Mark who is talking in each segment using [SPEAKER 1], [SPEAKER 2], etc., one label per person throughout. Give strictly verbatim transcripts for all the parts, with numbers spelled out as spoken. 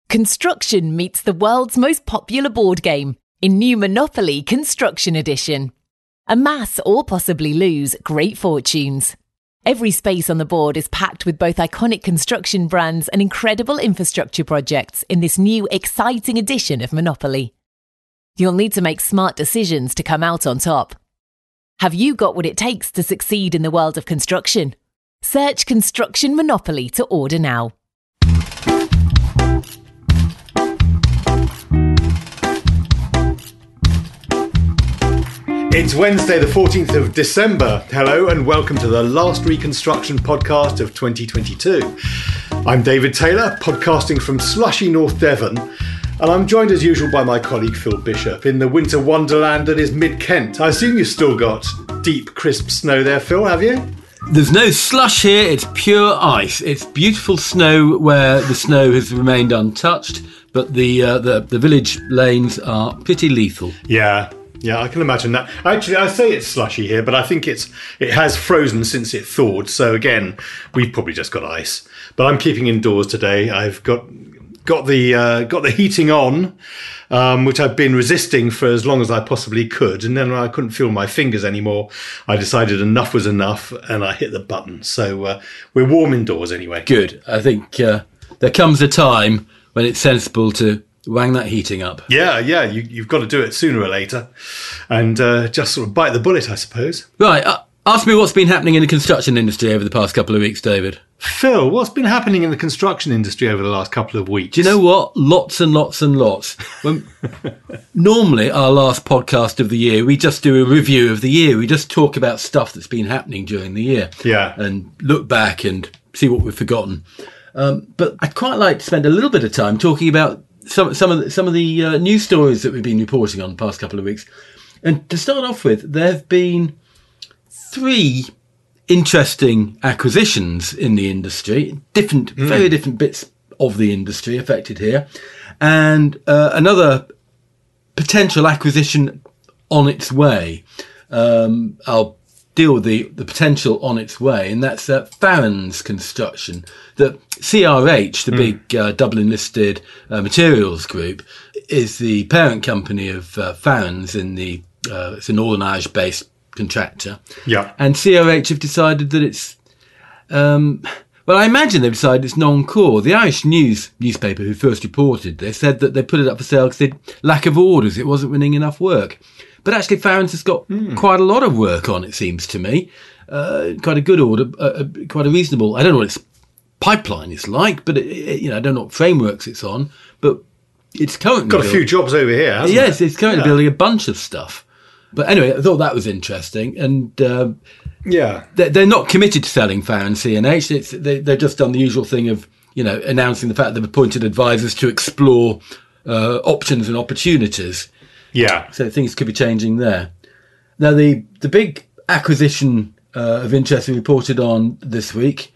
[SPEAKER 1] Construction meets the world's most popular board game in new Monopoly Construction Edition. Amass or possibly lose great fortunes. Every space on the board is packed with both iconic construction brands and incredible infrastructure projects in this new exciting edition of Monopoly. You'll need to make smart decisions to come out on top. Have you got what it takes to succeed in the world of construction? Search Construction Monopoly to order now.
[SPEAKER 2] It's Wednesday, the fourteenth of December. Hello and welcome to the last reconstruction podcast of twenty twenty-two. I'm David Taylor, podcasting from slushy North Devon, and I'm joined as usual by my colleague Phil Bishop in the winter wonderland that is Mid-Kent. I assume you've still got deep, crisp snow there, Phil, have you?
[SPEAKER 3] There's no slush here, it's pure ice. It's beautiful snow where the snow has remained untouched, but the uh, the, the village lanes are pretty lethal.
[SPEAKER 2] Yeah. Yeah, I can imagine that. Actually, I say it's slushy here, but I think it's it has frozen since it thawed. So again, we've probably just got ice. But I'm keeping indoors today. I've got got the uh, got the heating on, um, which I've been resisting for as long as I possibly could. And then when I couldn't feel my fingers anymore, I decided enough was enough, and I hit the button. So uh, we're warm indoors anyway.
[SPEAKER 3] Good. I think uh, there comes a time when it's sensible to wang that heating up.
[SPEAKER 2] Yeah, yeah, you, you've got to do it sooner or later. And uh, just sort of bite the bullet, I suppose.
[SPEAKER 3] Right, uh, ask me what's been happening in the construction industry over the past couple of weeks, David.
[SPEAKER 2] Phil, what's been happening in the construction industry over the last couple of weeks?
[SPEAKER 3] Do you know what? Lots and lots and lots. When, normally, our last podcast of the year, we just do a review of the year. We just talk about stuff that's been happening during the year.
[SPEAKER 2] Yeah.
[SPEAKER 3] And look back and see what we've forgotten. Um, but I'd quite like to spend a little bit of time talking about Some some of the, some of the uh, news stories that we've been reporting on the past couple of weeks. And to start off with, there have been three interesting acquisitions in the industry, different, mm. very different bits of the industry affected here, and uh, another potential acquisition on its way. Um, I'll deal with the, the potential on its way, and that's uh, Farrans Construction. The C R H, the mm. big uh, Dublin-listed uh, materials group, is the parent company of uh, Farrans in the uh, it's a Northern Irish-based contractor.
[SPEAKER 2] Yeah,
[SPEAKER 3] and C R H have decided that it's um, well, I imagine they've decided it's non-core. The Irish News newspaper, who first reported this, said that they put it up for sale because they had lack of orders. It wasn't winning enough work. But actually, Farrans has got mm. quite a lot of work on, it seems to me. Uh, quite a good order, uh, quite a reasonable. I don't know what its pipeline is like, but it, it, you know, I don't know what frameworks it's on. But it's currently
[SPEAKER 2] got a
[SPEAKER 3] build-
[SPEAKER 2] few jobs over here, hasn't
[SPEAKER 3] yes,
[SPEAKER 2] it?
[SPEAKER 3] it's currently yeah. building a bunch of stuff. But anyway, I thought that was interesting, and uh,
[SPEAKER 2] yeah,
[SPEAKER 3] they're, they're not committed to selling Farrans C and H. It's, they, they've just done the usual thing of you know announcing the fact they've appointed advisors to explore uh, options and opportunities.
[SPEAKER 2] Yeah.
[SPEAKER 3] So things could be changing there. Now, the, the big acquisition uh, of interest we reported on this week,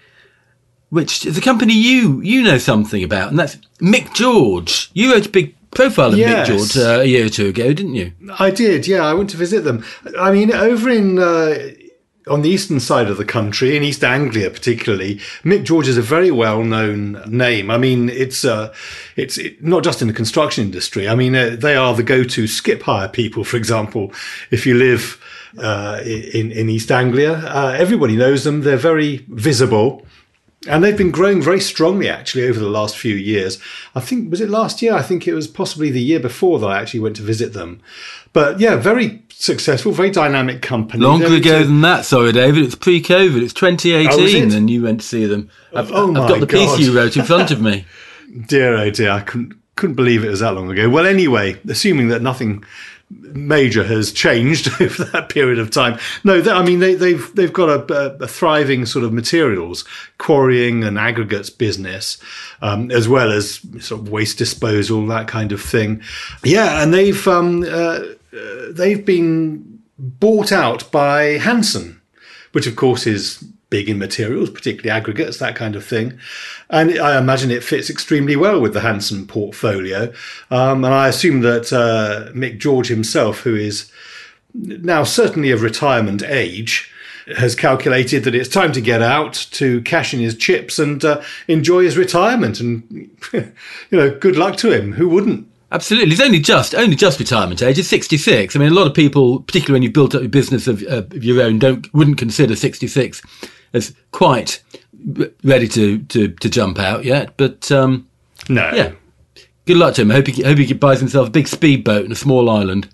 [SPEAKER 3] which is a company you you know something about, and that's Mick George. You wrote a big profile of
[SPEAKER 2] yes.
[SPEAKER 3] Mick George uh, a year or two ago, didn't you?
[SPEAKER 2] I did, yeah. I went to visit them. I mean, over in... Uh, on the eastern side of the country, in East Anglia particularly, Mick George is a very well-known name. I mean, it's uh, it's it, not just in the construction industry. I mean, uh, they are the go-to skip hire people, for example. If you live uh, in, in East Anglia, uh, everybody knows them. They're very visible. And they've been growing very strongly, actually, over the last few years. I think, was it last year? I think it was possibly the year before that I actually went to visit them. But yeah, very successful, very dynamic company.
[SPEAKER 3] Longer
[SPEAKER 2] They're
[SPEAKER 3] ago
[SPEAKER 2] to...
[SPEAKER 3] than that, sorry, David. It's pre-COVID. It's twenty eighteen,
[SPEAKER 2] oh,
[SPEAKER 3] and you went to see them. I've,
[SPEAKER 2] oh
[SPEAKER 3] I've
[SPEAKER 2] my
[SPEAKER 3] got the
[SPEAKER 2] God.
[SPEAKER 3] piece you wrote in front of me.
[SPEAKER 2] Dear, oh dear, I couldn't, couldn't believe it was that long ago. Well, anyway, assuming that nothing major has changed over that period of time. No, they, I mean, they, they've they've got a, a, a thriving sort of materials quarrying and aggregates business, um, as well as sort of waste disposal, that kind of thing. Yeah, and they've um, uh, uh, they've been bought out by Hanson, which of course is big in materials, particularly aggregates, that kind of thing. And I imagine it fits extremely well with the Hanson portfolio. Um, and I assume that uh, Mick George himself, who is now certainly of retirement age, has calculated that it's time to get out to cash in his chips and uh, enjoy his retirement. And, you know, good luck to him. Who wouldn't?
[SPEAKER 3] Absolutely. He's only just only just retirement age. He's sixty-six. I mean, a lot of people, particularly when you've built up a business of, uh, of your own, don't wouldn't consider sixty-six as quite ready to, to, to jump out yet. But um,
[SPEAKER 2] no,
[SPEAKER 3] yeah, good luck to him. I hope he, hope he buys himself a big speedboat in a small island.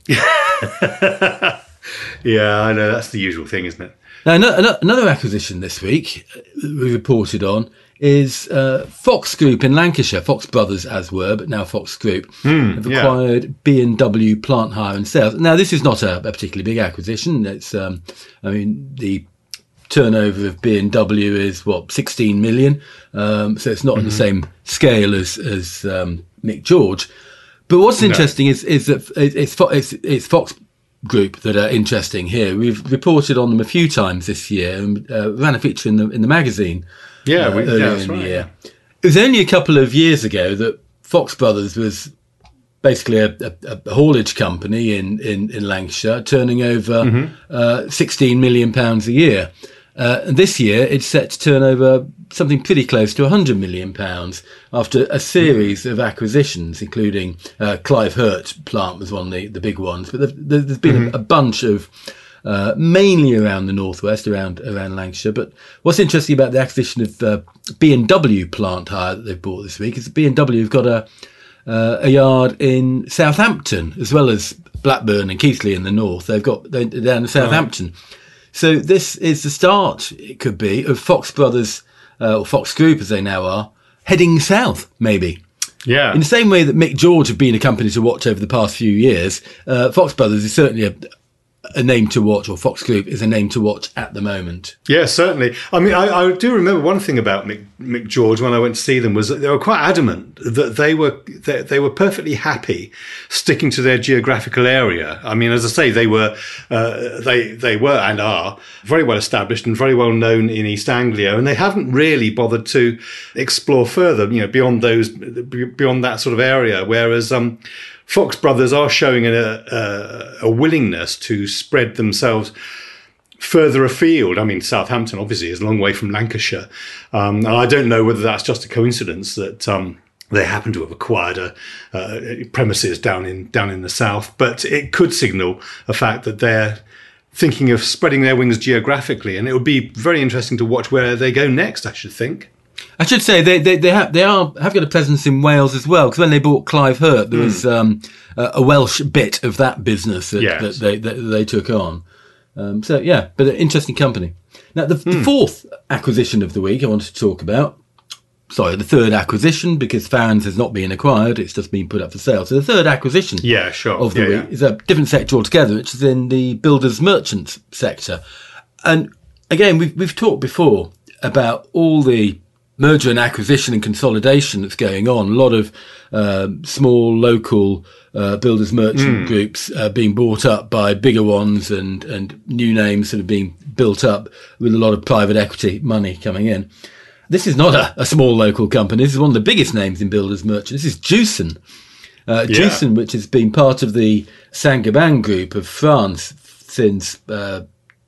[SPEAKER 2] Yeah, I know. That's the usual thing, isn't it?
[SPEAKER 3] Now, another acquisition this week we reported on is uh, Fox Group in Lancashire. Fox Brothers, as were, but now Fox Group
[SPEAKER 2] mm,
[SPEAKER 3] have acquired yeah. B and W Plant Hire and Sales. Now, this is not a, a particularly big acquisition. It's, um, I mean, the turnover of B and W is what sixteen million, um, so it's not mm-hmm. on the same scale as as um, Mick George. But what's no. interesting is is that it's it's, it's Fox Group that are interesting here. We've reported on them a few times this year and uh, ran a feature in the in the magazine.
[SPEAKER 2] Yeah,
[SPEAKER 3] uh,
[SPEAKER 2] we,
[SPEAKER 3] earlier
[SPEAKER 2] yeah, that's
[SPEAKER 3] in the
[SPEAKER 2] right.
[SPEAKER 3] year. It was only a couple of years ago that Fox Brothers was basically a, a, a haulage company in, in, in Lancashire, turning over mm-hmm. uh, sixteen million pounds a year. Uh, and this year, it's set to turn over something pretty close to one hundred million pounds after a series mm-hmm. of acquisitions, including uh, Clive Hurt plant was one of the, the big ones. But there, there's been mm-hmm. a, a bunch of, uh, mainly around the northwest, around around Lancashire. But what's interesting about the acquisition of uh, B and W Plant Hire that they've bought this week is that B and W have got a, uh, a yard in Southampton, as well as Blackburn and Keighley in the north. They've got they're down in Southampton. Right. So this is the start, it could be, of Fox Brothers, uh, or Fox Group as they now are, heading south, maybe.
[SPEAKER 2] Yeah.
[SPEAKER 3] In the same way that Mick George have been a company to watch over the past few years, uh, Fox Brothers is certainly a, a name to watch, or Fox Group is a name to watch at the moment.
[SPEAKER 2] Yeah, certainly. I mean, I, I do remember one thing about Mick, Mick George when I went to see them was that they were quite adamant that they were they, they were perfectly happy sticking to their geographical area. I mean, as I say, they were uh, they they were and are very well established and very well known in East Anglia, and they haven't really bothered to explore further, you know, beyond those beyond that sort of area. Whereas um, Fox Brothers are showing a, a, a willingness to spread themselves further afield. I mean, Southampton obviously is a long way from Lancashire. Um, and I don't know whether that's just a coincidence that um, they happen to have acquired a, uh, premises down in down in the south, but it could signal a fact that they're thinking of spreading their wings geographically. And it would be very interesting to watch where they go next, I should think.
[SPEAKER 3] I should say they they they have they are have got a presence in Wales as well, because when they bought Clive Hurt, there mm. was um, a, a Welsh bit of that business that, yes. that they that they took on. Um, so yeah, but an interesting company. Now the, mm. the fourth acquisition of the week I wanted to talk about. Sorry, the third acquisition, because Farrans has not been acquired; it's just been put up for sale. So the third acquisition,
[SPEAKER 2] yeah, sure,
[SPEAKER 3] of the
[SPEAKER 2] yeah,
[SPEAKER 3] week
[SPEAKER 2] yeah.
[SPEAKER 3] is a different sector altogether, which is in the builders merchants sector. And again, we've we've talked before about all the merger and acquisition and consolidation that's going on. A lot of um, small local uh, builders merchant mm. groups uh, being bought up by bigger ones, and, and new names that are being built up with a lot of private equity money coming in. This is not a, a small local company. This is one of the biggest names in builders merchant. This is Jewson. Uh, yeah. Jewson, which has been part of the Saint-Gobain group of France since uh,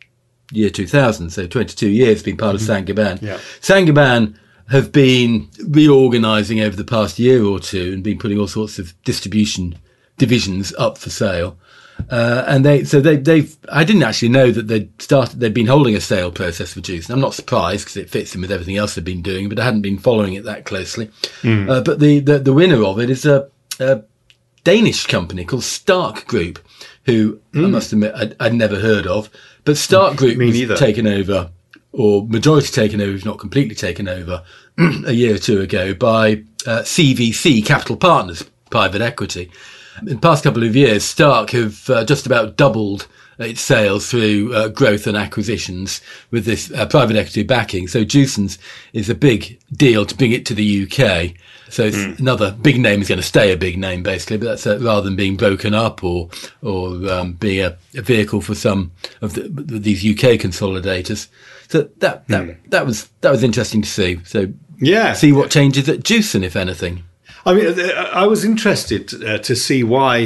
[SPEAKER 3] year two thousand, so twenty-two years been part of Saint-Gobain.
[SPEAKER 2] Yeah.
[SPEAKER 3] Saint-Gobain have been reorganising over the past year or two and been putting all sorts of distribution divisions up for sale. Uh, and they, so they, they've, I didn't actually know that they'd started, they'd been holding a sale process for Jewson. I'm not surprised because it fits in with everything else they've been doing, but I hadn't been following it that closely. Mm. Uh, but the, the, the winner of it is a, a Danish company called Stark Group, who mm. I must admit I'd, I'd never heard of, but Stark Group
[SPEAKER 2] Me
[SPEAKER 3] was
[SPEAKER 2] neither. taken
[SPEAKER 3] over or majority taken over, if not completely taken over, a year or two ago by uh, C V C, Capital Partners, private equity. In the past couple of years, Stark have uh, just about doubled its sales through uh, growth and acquisitions with this uh, private equity backing. So Jewson's is a big deal to bring it to the U K. So it's mm. another big name is going to stay a big name, basically, but that's uh, rather than being broken up or or um, being a, a vehicle for some of the, these U K consolidators. So that that, mm. that was that was interesting to see. So
[SPEAKER 2] yeah,
[SPEAKER 3] see what changes at Jewson, if anything.
[SPEAKER 2] I mean, I was interested uh, to see why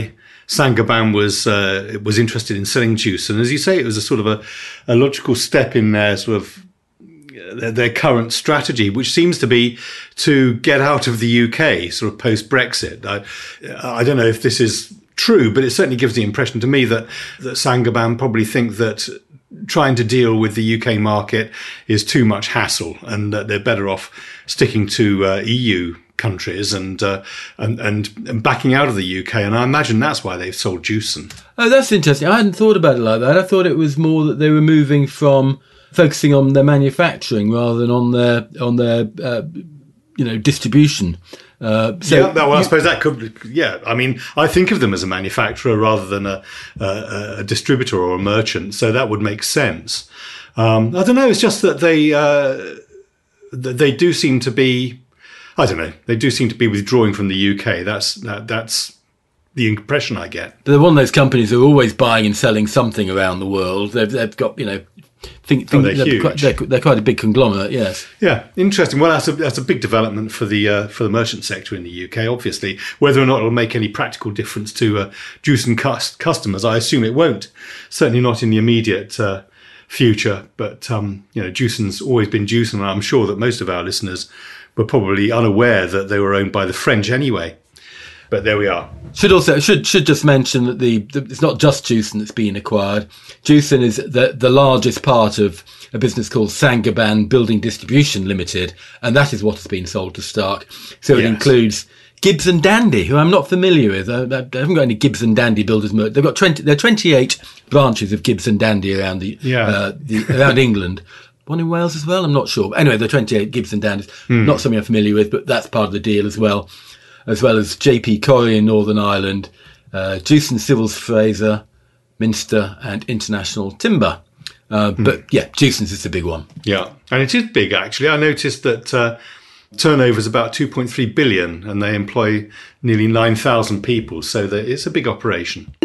[SPEAKER 2] Saint-Gobain was uh, was interested in selling juice, and as you say, it was a sort of a, a logical step in their sort of their, their current strategy, which seems to be to get out of the U K, sort of post Brexit. I, I don't know if this is true, but it certainly gives the impression to me that that Saint-Gobain probably think that trying to deal with the U K market is too much hassle, and that they're better off sticking to uh, E U countries and, uh, and and and backing out of the U K. And I imagine that's why they've sold Jewson.
[SPEAKER 3] Oh, that's interesting. I hadn't thought about it like that. I thought it was more that they were moving from focusing on their manufacturing rather than on their on their uh, you know distribution. Uh, so
[SPEAKER 2] yeah, well, I suppose that could. Yeah, I mean, I think of them as a manufacturer rather than a, a, a distributor or a merchant, so that would make sense. Um, I don't know. It's just that they uh, they do seem to be. I don't know. They do seem to be withdrawing from the U K. That's that, that's the impression I get.
[SPEAKER 3] They're one of those companies who are always buying and selling something around the world. They've, they've got, you know, think, think
[SPEAKER 2] oh, they're,
[SPEAKER 3] they're,
[SPEAKER 2] huge.
[SPEAKER 3] Quite, they're, they're quite a big conglomerate. Yes.
[SPEAKER 2] Yeah, interesting. Well, that's a that's a big development for the uh, for the merchant sector in the U K. Obviously, whether or not it'll make any practical difference to uh, Jewson cus- customers, I assume it won't. Certainly not in the immediate uh, future. But um, you know, Jewson's always been Jewson, and I'm sure that most of our listeners were probably unaware that they were owned by the French anyway. But there we are.
[SPEAKER 3] Should also should should just mention that the, the it's not just Jewson that's been acquired. Jewson is the the largest part of a business called Saint-Gobain Building Distribution Limited, and that is what has been sold to Stark. So it
[SPEAKER 2] Yes.
[SPEAKER 3] includes Gibbs and Dandy, who I'm not familiar with. I, I haven't got any Gibbs and Dandy builders. They've got twenty. There are twenty-eight branches of Gibbs and Dandy around the,
[SPEAKER 2] Yeah.
[SPEAKER 3] uh, the around England. One in Wales as well. I'm not sure. But anyway, there are twenty-eight Gibbs and Dandys.
[SPEAKER 2] Mm.
[SPEAKER 3] Not something I'm familiar with, but that's part of the deal as well. As well as J P Corrie in Northern Ireland, uh, Jewson Civils Fraser, Minster, and International Timber. Uh,
[SPEAKER 2] mm.
[SPEAKER 3] But yeah, Jewson's is the big one.
[SPEAKER 2] Yeah, and it is big actually. I noticed that uh, turnover is about two point three billion, and they employ nearly nine thousand people. So that it's a big operation.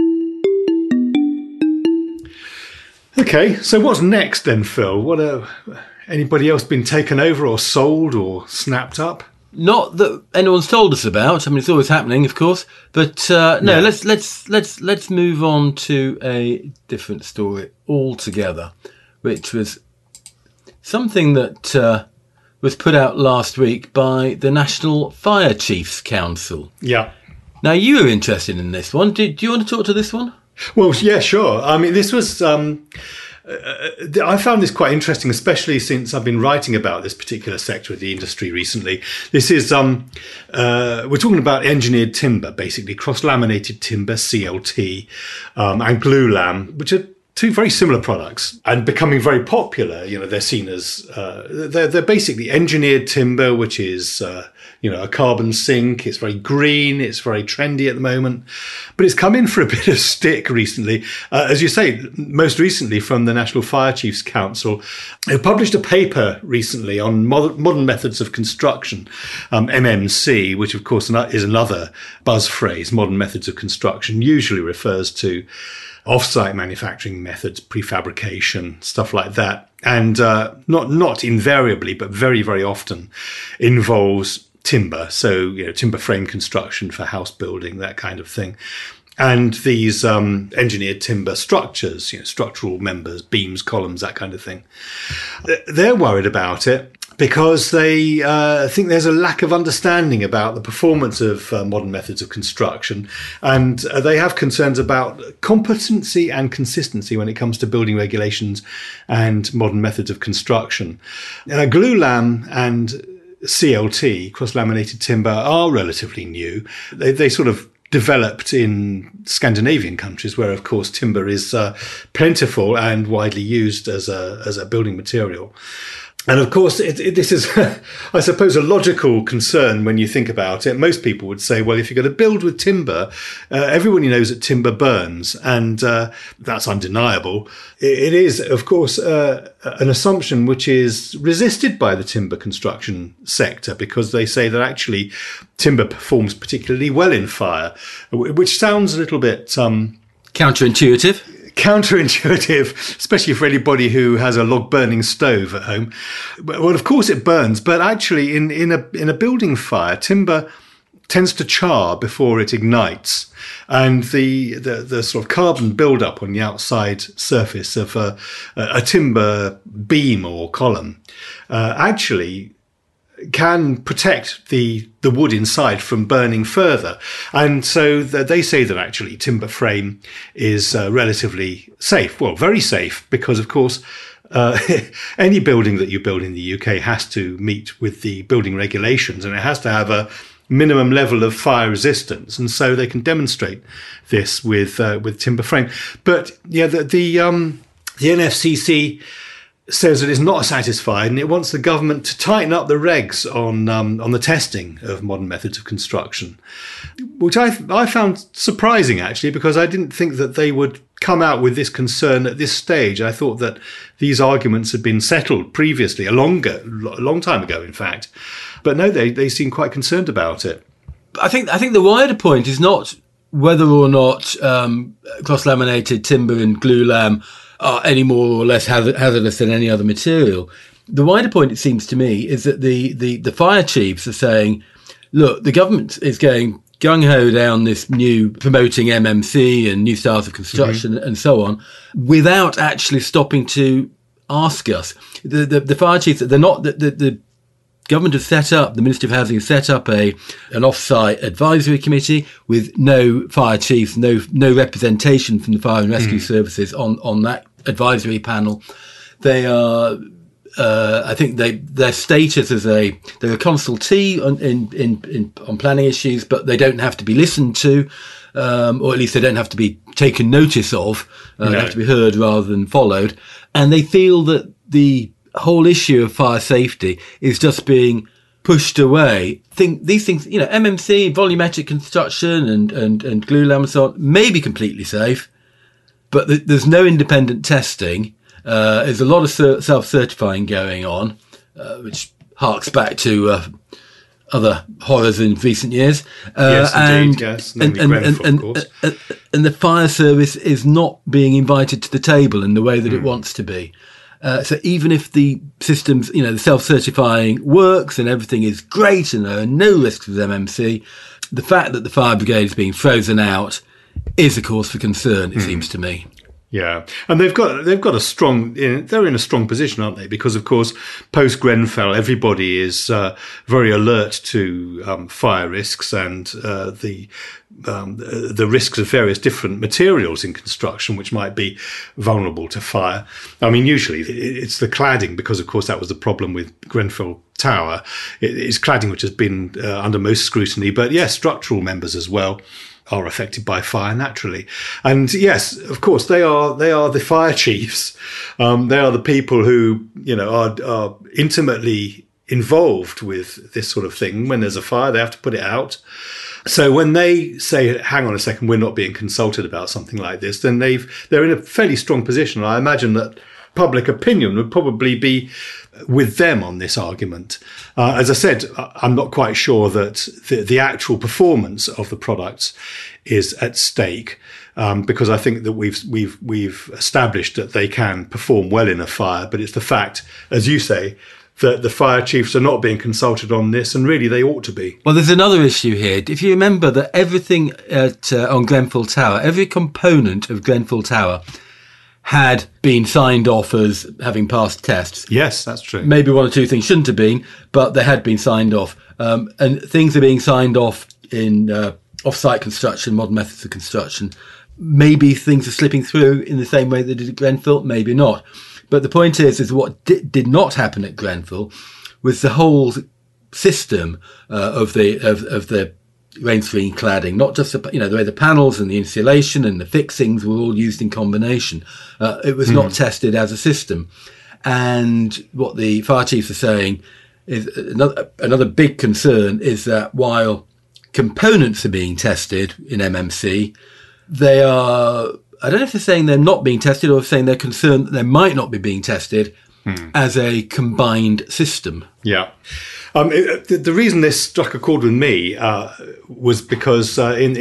[SPEAKER 2] Okay, so what's next then, Phil? What uh, anybody else been taken over or sold or snapped up?
[SPEAKER 3] Not that anyone's told us about. I mean, it's always happening, of course. But uh, no,
[SPEAKER 2] Yeah.
[SPEAKER 3] let's let's let's let's move on to a different story altogether, which was something that uh, was put out last week by the National Fire Chiefs Council.
[SPEAKER 2] Yeah.
[SPEAKER 3] Now, you were interested in this one. Do, do you want to talk to this one?
[SPEAKER 2] Well, yeah, sure. I mean, this was. Um, uh, I found this quite interesting, especially since I've been writing about this particular sector of the industry recently. This is um, uh, we're talking about engineered timber, basically cross-laminated timber, C L T, um, and glulam, which are two very similar products and becoming very popular. You know, they're seen as uh, they're they're basically engineered timber, which is uh, you know a carbon sink. It's very green. It's very trendy at the moment, but it's come in for a bit of stick recently. Uh, as you say, most recently from the National Fire Chiefs Council, they published a paper recently on modern, modern methods of construction, um, M M C, which of course is another buzz phrase. Modern methods of construction usually refers to off-site manufacturing methods, prefabrication, stuff like that, and uh, not not invariably, but very very often involves timber. So you know, timber frame construction for house building, that kind of thing, and these um, engineered timber structures, you know, structural members, beams, columns, that kind of thing. They're worried about it because they uh, think there's a lack of understanding about the performance of uh, modern methods of construction, and uh, they have concerns about competency and consistency when it comes to building regulations and modern methods of construction. Now, glulam and C L T, cross-laminated timber, are relatively new. They, they sort of developed in Scandinavian countries, where, of course, timber is uh, plentiful and widely used as a as a building material. And of course, it, it, this is, I suppose, a logical concern when you think about it. Most people would say, well, if you're going to build with timber, uh, everybody knows that timber burns, and uh, that's undeniable. It, it is, of course, uh, an assumption which is resisted by the timber construction sector, because they say that actually timber performs particularly well in fire, which sounds a little bit Um,
[SPEAKER 3] counterintuitive.
[SPEAKER 2] counterintuitive, especially for anybody who has a log burning stove at home. Well, of course it burns, but actually in, in a in a building fire, timber tends to char before it ignites, and the the, the sort of carbon buildup on the outside surface of a, a timber beam or column uh, actually can protect the the wood inside from burning further. And so th- they say that actually timber frame is uh, relatively safe, well, very safe, because of course uh, any building that you build in the U K has to meet with the building regulations, and it has to have a minimum level of fire resistance, and so they can demonstrate this with uh, with timber frame. But yeah, the the, um, the N F C C says that it's not satisfied, and it wants the government to tighten up the regs on um, on the testing of modern methods of construction, which I I found surprising actually, because I didn't think that they would come out with this concern at this stage. I thought that these arguments had been settled previously, a longer, a long time ago, in fact. But no, they they seem quite concerned about it.
[SPEAKER 3] I think I think the wider point is not whether or not um, cross-laminated timber and glulam are any more or less hazardous than any other material. The wider point, it seems to me, is that the, the, the fire chiefs are saying, look, the government is going gung-ho down this new promoting M M C and new styles of construction mm-hmm. and so on, without actually stopping to ask us. The the, the fire chiefs, they're not, the, the, the government has set up, the Ministry of Housing has set up a an off-site advisory committee with no fire chiefs, no no representation from the fire and rescue mm. services on, on that advisory panel. They are, uh, I think they their status as a, they're a consultee on, in, in, in, on planning issues, but they don't have to be listened to, um, or at least they don't have to be taken notice of. Uh, no. They have to be heard rather than followed. And they feel that the whole issue of fire safety is just being pushed away. Think these things, you know, M M C, volumetric construction and, and, and glulam and so on may be completely safe, but th- there's no independent testing. Uh, there's a lot of ser- self-certifying going on, uh, which harks back to uh, other horrors in recent years. Uh,
[SPEAKER 2] yes, indeed, and, yes.
[SPEAKER 3] And, and, and, and, and, and, and the fire service is not being invited to the table in the way that mm. it wants to be. Uh, so even if the systems, you know, the self-certifying works and everything is great and there are no risks with M M C, the fact that the fire brigade is being frozen out is a cause for concern, it mm. seems to me.
[SPEAKER 2] Yeah, and they've got they've got a strong. They're in a strong position, aren't they? Because of course, post Grenfell, everybody is uh, very alert to um, fire risks and uh, the um, the risks of various different materials in construction, which might be vulnerable to fire. I mean, usually it's the cladding, because of course that was the problem with Grenfell Tower. It's cladding which has been uh, under most scrutiny, but yes, structural members as well are affected by fire naturally. And yes, of course, they are they are the fire chiefs. Um, they are the people who, you know, are, are intimately involved with this sort of thing. When there's a fire, they have to put it out. So when they say, hang on a second, we're not being consulted about something like this, then they've they're in a fairly strong position. I imagine that public opinion would probably be with them on this argument. Uh, as I said, I'm not quite sure that the, the actual performance of the products is at stake, um, because I think that we've we've we've established that they can perform well in a fire. But it's the fact, as you say, that the fire chiefs are not being consulted on this, and really they ought to be.
[SPEAKER 3] Well, there's another issue here. If you remember that everything at uh, on Grenfell Tower, every component of Grenfell Tower had been signed off as having passed tests.
[SPEAKER 2] Yes, that's true.
[SPEAKER 3] Maybe one or two things shouldn't have been, but they had been signed off. Um, and things are being signed off in uh, off-site construction, modern methods of construction. Maybe things are slipping through in the same way they did at Grenfell, maybe not. But the point is, is what di- did not happen at Grenfell was the whole system uh, of the of, of the rain-screen cladding, not just the, you know, the way the panels and the insulation and the fixings were all used in combination. Uh, it was mm. not tested as a system. And what the fire chiefs are saying is another, another big concern is that while components are being tested in M M C, they are, I don't know if they're saying they're not being tested or saying they're concerned that they might not be being tested mm. as a combined system.
[SPEAKER 2] Yeah. Um, it, the, the reason this struck a chord with me uh, was because uh, in, in the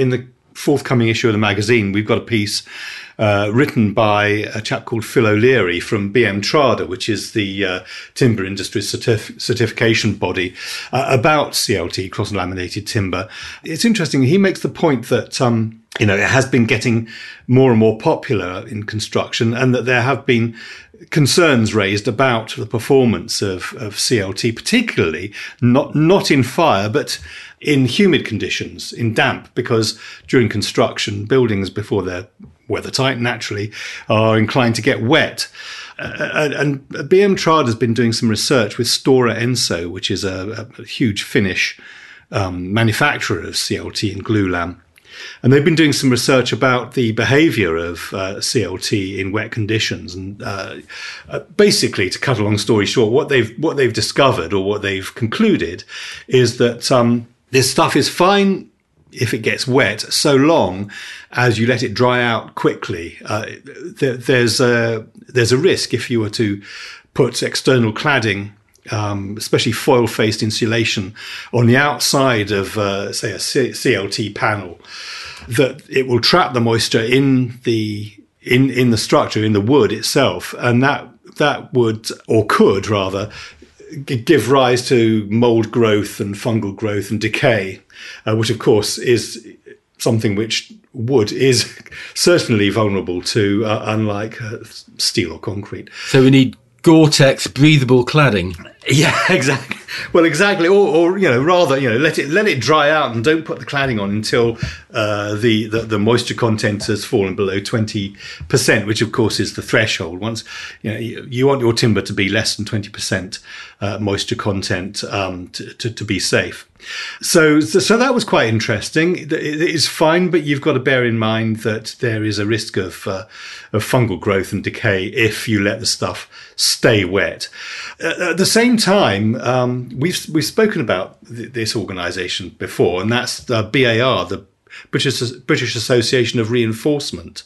[SPEAKER 2] forthcoming issue of the magazine, we've got a piece uh, written by a chap called Phil O'Leary from B M Trada, which is the uh, timber industry certif- certification body, uh, about C L T, cross-laminated timber. It's interesting. He makes the point that um, you know it has been getting more and more popular in construction, and that there have been concerns raised about the performance of, of C L T, particularly not not in fire, but in humid conditions, in damp, because during construction, buildings, before they're weather tight, naturally, are inclined to get wet. Uh, and B M Trada has been doing some research with Stora Enso, which is a, a huge Finnish um, manufacturer of C L T and glulam. And they've been doing some research about the behaviour of uh, C L T in wet conditions. And uh, uh, basically, to cut a long story short, what they've what they've discovered, or what they've concluded, is that um, this stuff is fine if it gets wet, so long as you let it dry out quickly. Uh, there, there's a there's a risk if you were to put external cladding, Um, especially foil-faced insulation, on the outside of, uh, say, a C L T panel, that it will trap the moisture in the in in the structure, in the wood itself, and that that would, or could rather, g- give rise to mold growth and fungal growth and decay, uh, which of course is something which wood is certainly vulnerable to, uh, unlike uh, steel or concrete.
[SPEAKER 3] So we need Gore-Tex breathable cladding.
[SPEAKER 2] Yeah, exactly. Well, exactly. Or, or you know, rather, you know, let it let it dry out and don't put the cladding on until uh, the, the the moisture content has fallen below twenty percent, which of course is the threshold. Once you know, you, you want your timber to be less than twenty percent uh, moisture content um, to, to to be safe. So, so that was quite interesting. It is fine, but you've got to bear in mind that there is a risk of uh, of fungal growth and decay if you let the stuff stay wet. Uh, at the same time, um, we've we've spoken about th- this organisation before, and that's uh, B A R, the British British Association of Reinforcement.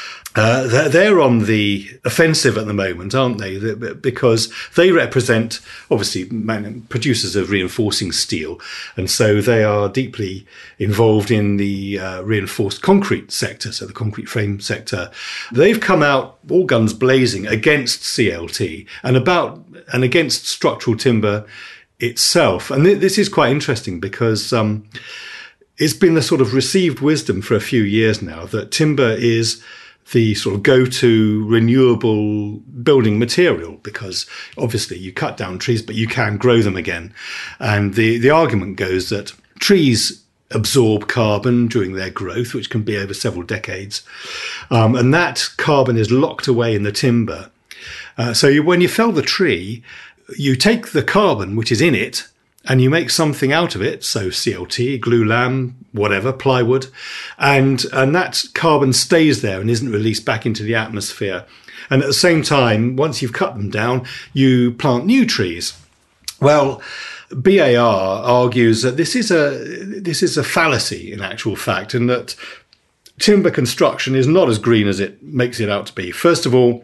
[SPEAKER 2] Uh, they're, they're on the offensive at the moment, aren't they? Because they represent, obviously, man, producers of reinforcing steel. And so they are deeply involved in the uh, reinforced concrete sector, so the concrete frame sector. They've come out all guns blazing against C L T and about and against structural timber itself. And th- this is quite interesting because um, it's been the sort of received wisdom for a few years now that timber is the sort of go-to renewable building material, because obviously you cut down trees, but you can grow them again. And the, the argument goes that trees absorb carbon during their growth, which can be over several decades. Um, and that carbon is locked away in the timber. Uh, so you, when you fell the tree, you take the carbon, which is in it, and you make something out of it, so C L T, glulam, whatever, plywood, and and that carbon stays there and isn't released back into the atmosphere. And at the same time, once you've cut them down, you plant new trees. Well, B A R argues that this is a this is a fallacy in actual fact, and that timber construction is not as green as it makes it out to be. First of all,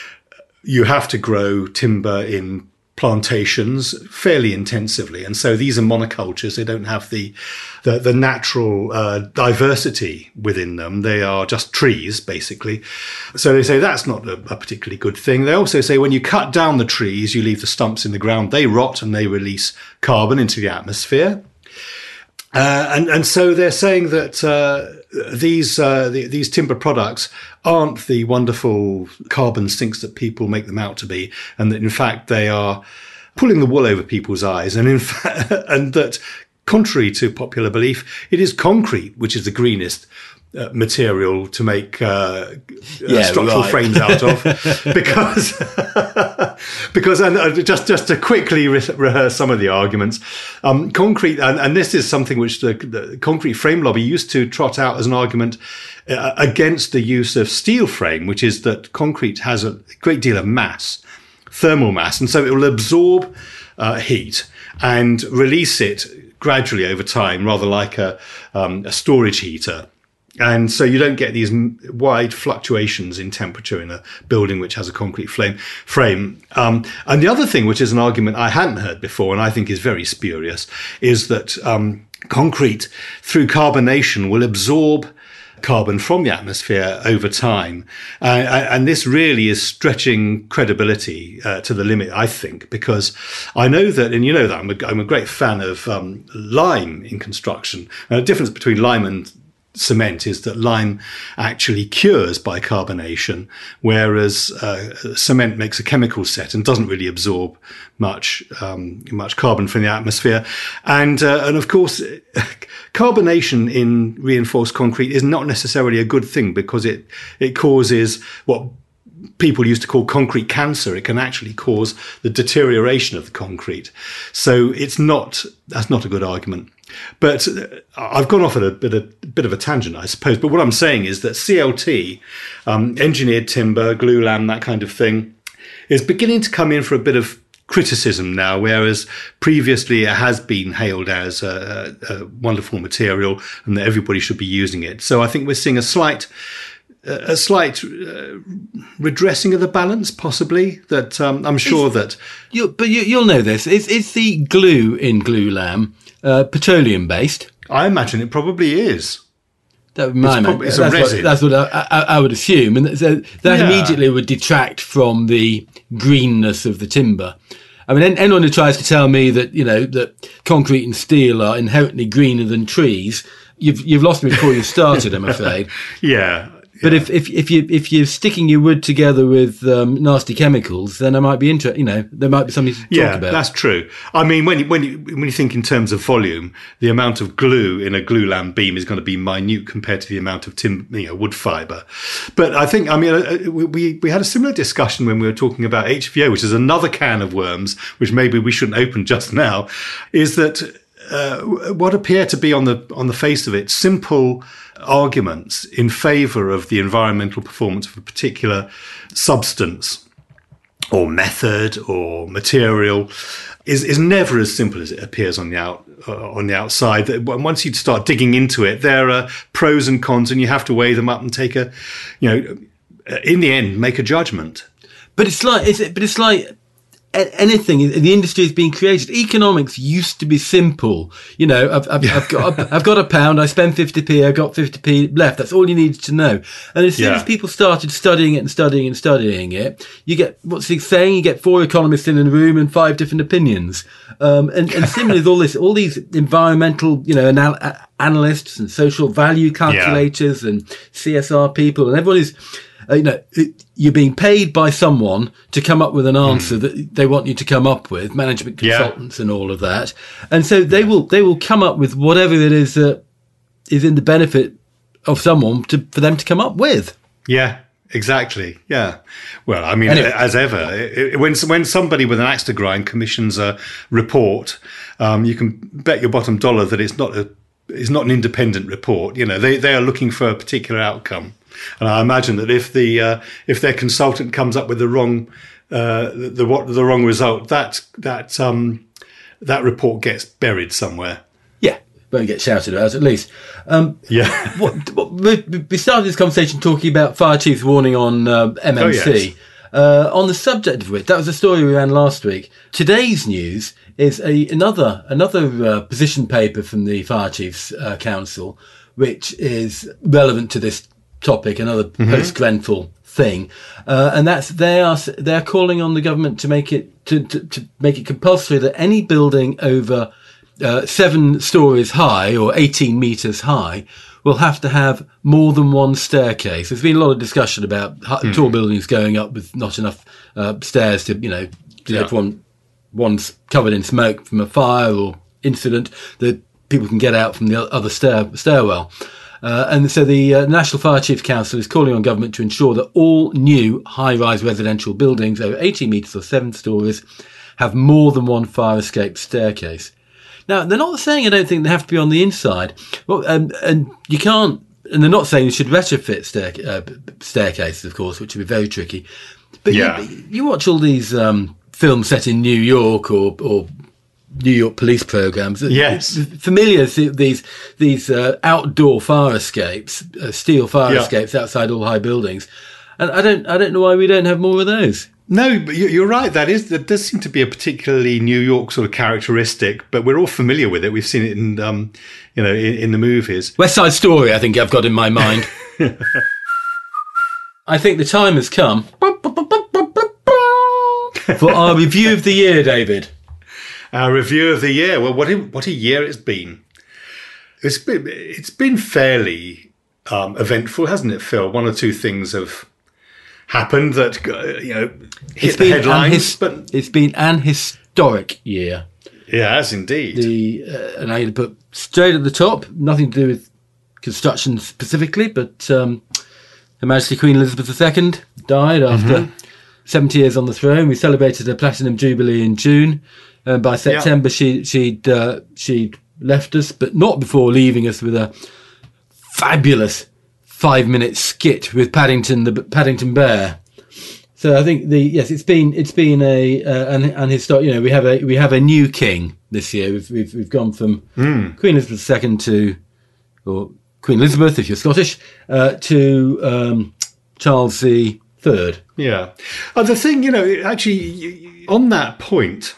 [SPEAKER 2] you have to grow timber in plantations fairly intensively, and so these are monocultures. They don't have the the, the natural uh, diversity within them. They are just trees, basically. So they say that's not a, a particularly good thing. They also say when you cut down the trees, you leave the stumps in the ground, they rot and they release carbon into the atmosphere. Uh, and, and so they're saying that uh, these uh, the, these timber products aren't the wonderful carbon sinks that people make them out to be, and that in fact they are pulling the wool over people's eyes, and in fact, and that contrary to popular belief, it is concrete which is the greenest Uh, material to make uh,
[SPEAKER 3] yeah,
[SPEAKER 2] uh, structural
[SPEAKER 3] right.
[SPEAKER 2] frames out of, because because and uh, just just to quickly re- rehearse some of the arguments, um, concrete and, and this is something which the, the concrete frame lobby used to trot out as an argument uh, against the use of steel frame, which is that concrete has a great deal of mass, thermal mass, and so it will absorb uh, heat and release it gradually over time, rather like a, um, a storage heater. And so you don't get these wide fluctuations in temperature in a building which has a concrete flame, frame. Um, and the other thing, which is an argument I hadn't heard before and I think is very spurious, is that um, concrete, through carbonation, will absorb carbon from the atmosphere over time. Uh, and this really is stretching credibility uh, to the limit, I think, because I know that, and you know that, I'm a, I'm a great fan of um, lime in construction. And the difference between lime and cement is that lime actually cures bicarbonation, whereas uh, cement makes a chemical set and doesn't really absorb much um, much carbon from the atmosphere. And uh, and of course, carbonation in reinforced concrete is not necessarily a good thing, because it it causes what people used to call concrete cancer. It can actually cause the deterioration of the concrete. So it's not that's not a good argument. But I've gone off at a bit, a bit of a tangent, I suppose. But what I'm saying is that C L T, um, engineered timber, glulam, that kind of thing, is beginning to come in for a bit of criticism now, whereas previously it has been hailed as a, a wonderful material and that everybody should be using it. So I think we're seeing a slight a slight uh, redressing of the balance, possibly. That um, I'm sure
[SPEAKER 3] it's,
[SPEAKER 2] that...
[SPEAKER 3] You, but you, you'll know this. Is, is the glue in glulam uh, petroleum-based?
[SPEAKER 2] I imagine it probably is.
[SPEAKER 3] That would be my
[SPEAKER 2] it's, prob- it's
[SPEAKER 3] that's
[SPEAKER 2] a resin.
[SPEAKER 3] What, that's what I, I, I would assume. And so that
[SPEAKER 2] Yeah.
[SPEAKER 3] immediately would detract from the greenness of the timber. I mean, anyone who tries to tell me that, you know, that concrete and steel are inherently greener than trees, you've you've lost me before you started, I'm afraid.
[SPEAKER 2] Yeah.
[SPEAKER 3] But if, if if you if you're sticking your wood together with um, nasty chemicals, then I might be interested. You know, there might be something to talk
[SPEAKER 2] yeah,
[SPEAKER 3] about.
[SPEAKER 2] That's true. I mean, when you, when you, when you think in terms of volume, the amount of glue in a glulam beam is going to be minute compared to the amount of tim, you know, wood fibre. But I think, I mean, uh, we we had a similar discussion when we were talking about H V O, which is another can of worms, which maybe we shouldn't open just now. Is that uh, what appear to be on the on the face of it simple arguments in favour of the environmental performance of a particular substance or method or material is, is never as simple as it appears on the out uh, on the outside. That once you start digging into it, there are pros and cons, and you have to weigh them up and take a, you know, in the end, make a judgment.
[SPEAKER 3] But it's like, it's, but it's like anything. The industry is being created. Economics used to be simple. You know, I've, I've, I've got, I've got a pound. I spend fifty p. I got fifty p left. That's all you needed to know. And as soon
[SPEAKER 2] Yeah.
[SPEAKER 3] as people started studying it and studying and studying it, you get what's he saying? You get four economists in a room and five different opinions. Um, and, and similarly with all this, all these environmental, you know, anal- analysts and social value calculators yeah. and C S R people, and everyone is. Uh, you know, it, you're being paid by someone to come up with an answer mm. that they want you to come up with, management consultants yeah. and all of that. And so they will, they will come up with whatever it is that is in the benefit of someone to, for them to come up with.
[SPEAKER 2] Yeah, exactly. Yeah. Well, I mean,
[SPEAKER 3] anyway.
[SPEAKER 2] as ever, it, when, when somebody with an axe to grind commissions a report, um, you can bet your bottom dollar that it's not a, it's not an independent report. You know, they, they are looking for a particular outcome. And I imagine that if the uh, if their consultant comes up with the wrong uh, the, the what the wrong result, that that um, that report gets buried somewhere.
[SPEAKER 3] Yeah, won't get shouted about at least. Um,
[SPEAKER 2] yeah.
[SPEAKER 3] what, what, we started this conversation talking about fire chiefs warning on uh, M M C.
[SPEAKER 2] Oh, yes.
[SPEAKER 3] Uh, on the subject of which, that was a story we ran last week. Today's news is a, another another uh, position paper from the Fire Chiefs uh, Council, which is relevant to this topic, another mm-hmm. post-Grenfell thing, uh, and that's they are they're calling on the government to make it to, to, to make it compulsory that any building over uh, seven stories high or eighteen meters high will have to have more than one staircase. There's been a lot of discussion about mm. tall buildings going up with not enough uh, stairs to, you know, to yeah. everyone one's covered in smoke from a fire or incident that people can get out from the other stair stairwell. Uh, and so the uh, National Fire Chiefs Council is calling on government to ensure that all new high-rise residential buildings over eighteen metres or seven stories have more than one fire escape staircase. Now, they're not saying, I don't think, they have to be on the inside. Well, um, and you can't, and they're not saying you should retrofit stair, uh, staircases, of course, which would be very tricky. But yeah. you, you watch all these um, films set in New York or, or New York police programs.
[SPEAKER 2] Yes.
[SPEAKER 3] Familiar to these these uh, outdoor fire escapes, uh, steel fire
[SPEAKER 2] yeah.
[SPEAKER 3] escapes outside all high buildings. And I don't I don't know why we don't have more of those.
[SPEAKER 2] No, but you're right. That is that does seem to be a particularly New York sort of characteristic. But we're all familiar with it. We've seen it in, um, you know, in, in the movies.
[SPEAKER 3] West Side Story, I think I've got in my mind. I think the time has come for our review of the year, David.
[SPEAKER 2] Our review of the year. Well, what a, what a year it's been. It's been it's been fairly um, eventful, hasn't it, Phil? One or two things have happened that uh, you know hit
[SPEAKER 3] it's
[SPEAKER 2] the
[SPEAKER 3] been
[SPEAKER 2] headlines.
[SPEAKER 3] His,
[SPEAKER 2] but
[SPEAKER 3] it's been an historic year.
[SPEAKER 2] Yes, indeed.
[SPEAKER 3] The uh, and I had to put straight at the top. Nothing to do with construction specifically, but um, Her Majesty Queen Elizabeth the Second died after mm-hmm. seventy years on the throne. We celebrated her platinum jubilee in June, and by September yeah. she she'd uh, she'd left us, but not before leaving us with a fabulous five-minute skit with Paddington the Paddington Bear. So I think the yes, it's been it's been a uh, an, an historic. You know, we have a we have a new king this year. We've we've, we've gone from mm. Queen Elizabeth the Second to, or Queen Elizabeth if you're Scottish, uh, to um, Charles the Third.
[SPEAKER 2] Yeah, uh, the thing you know actually on that point,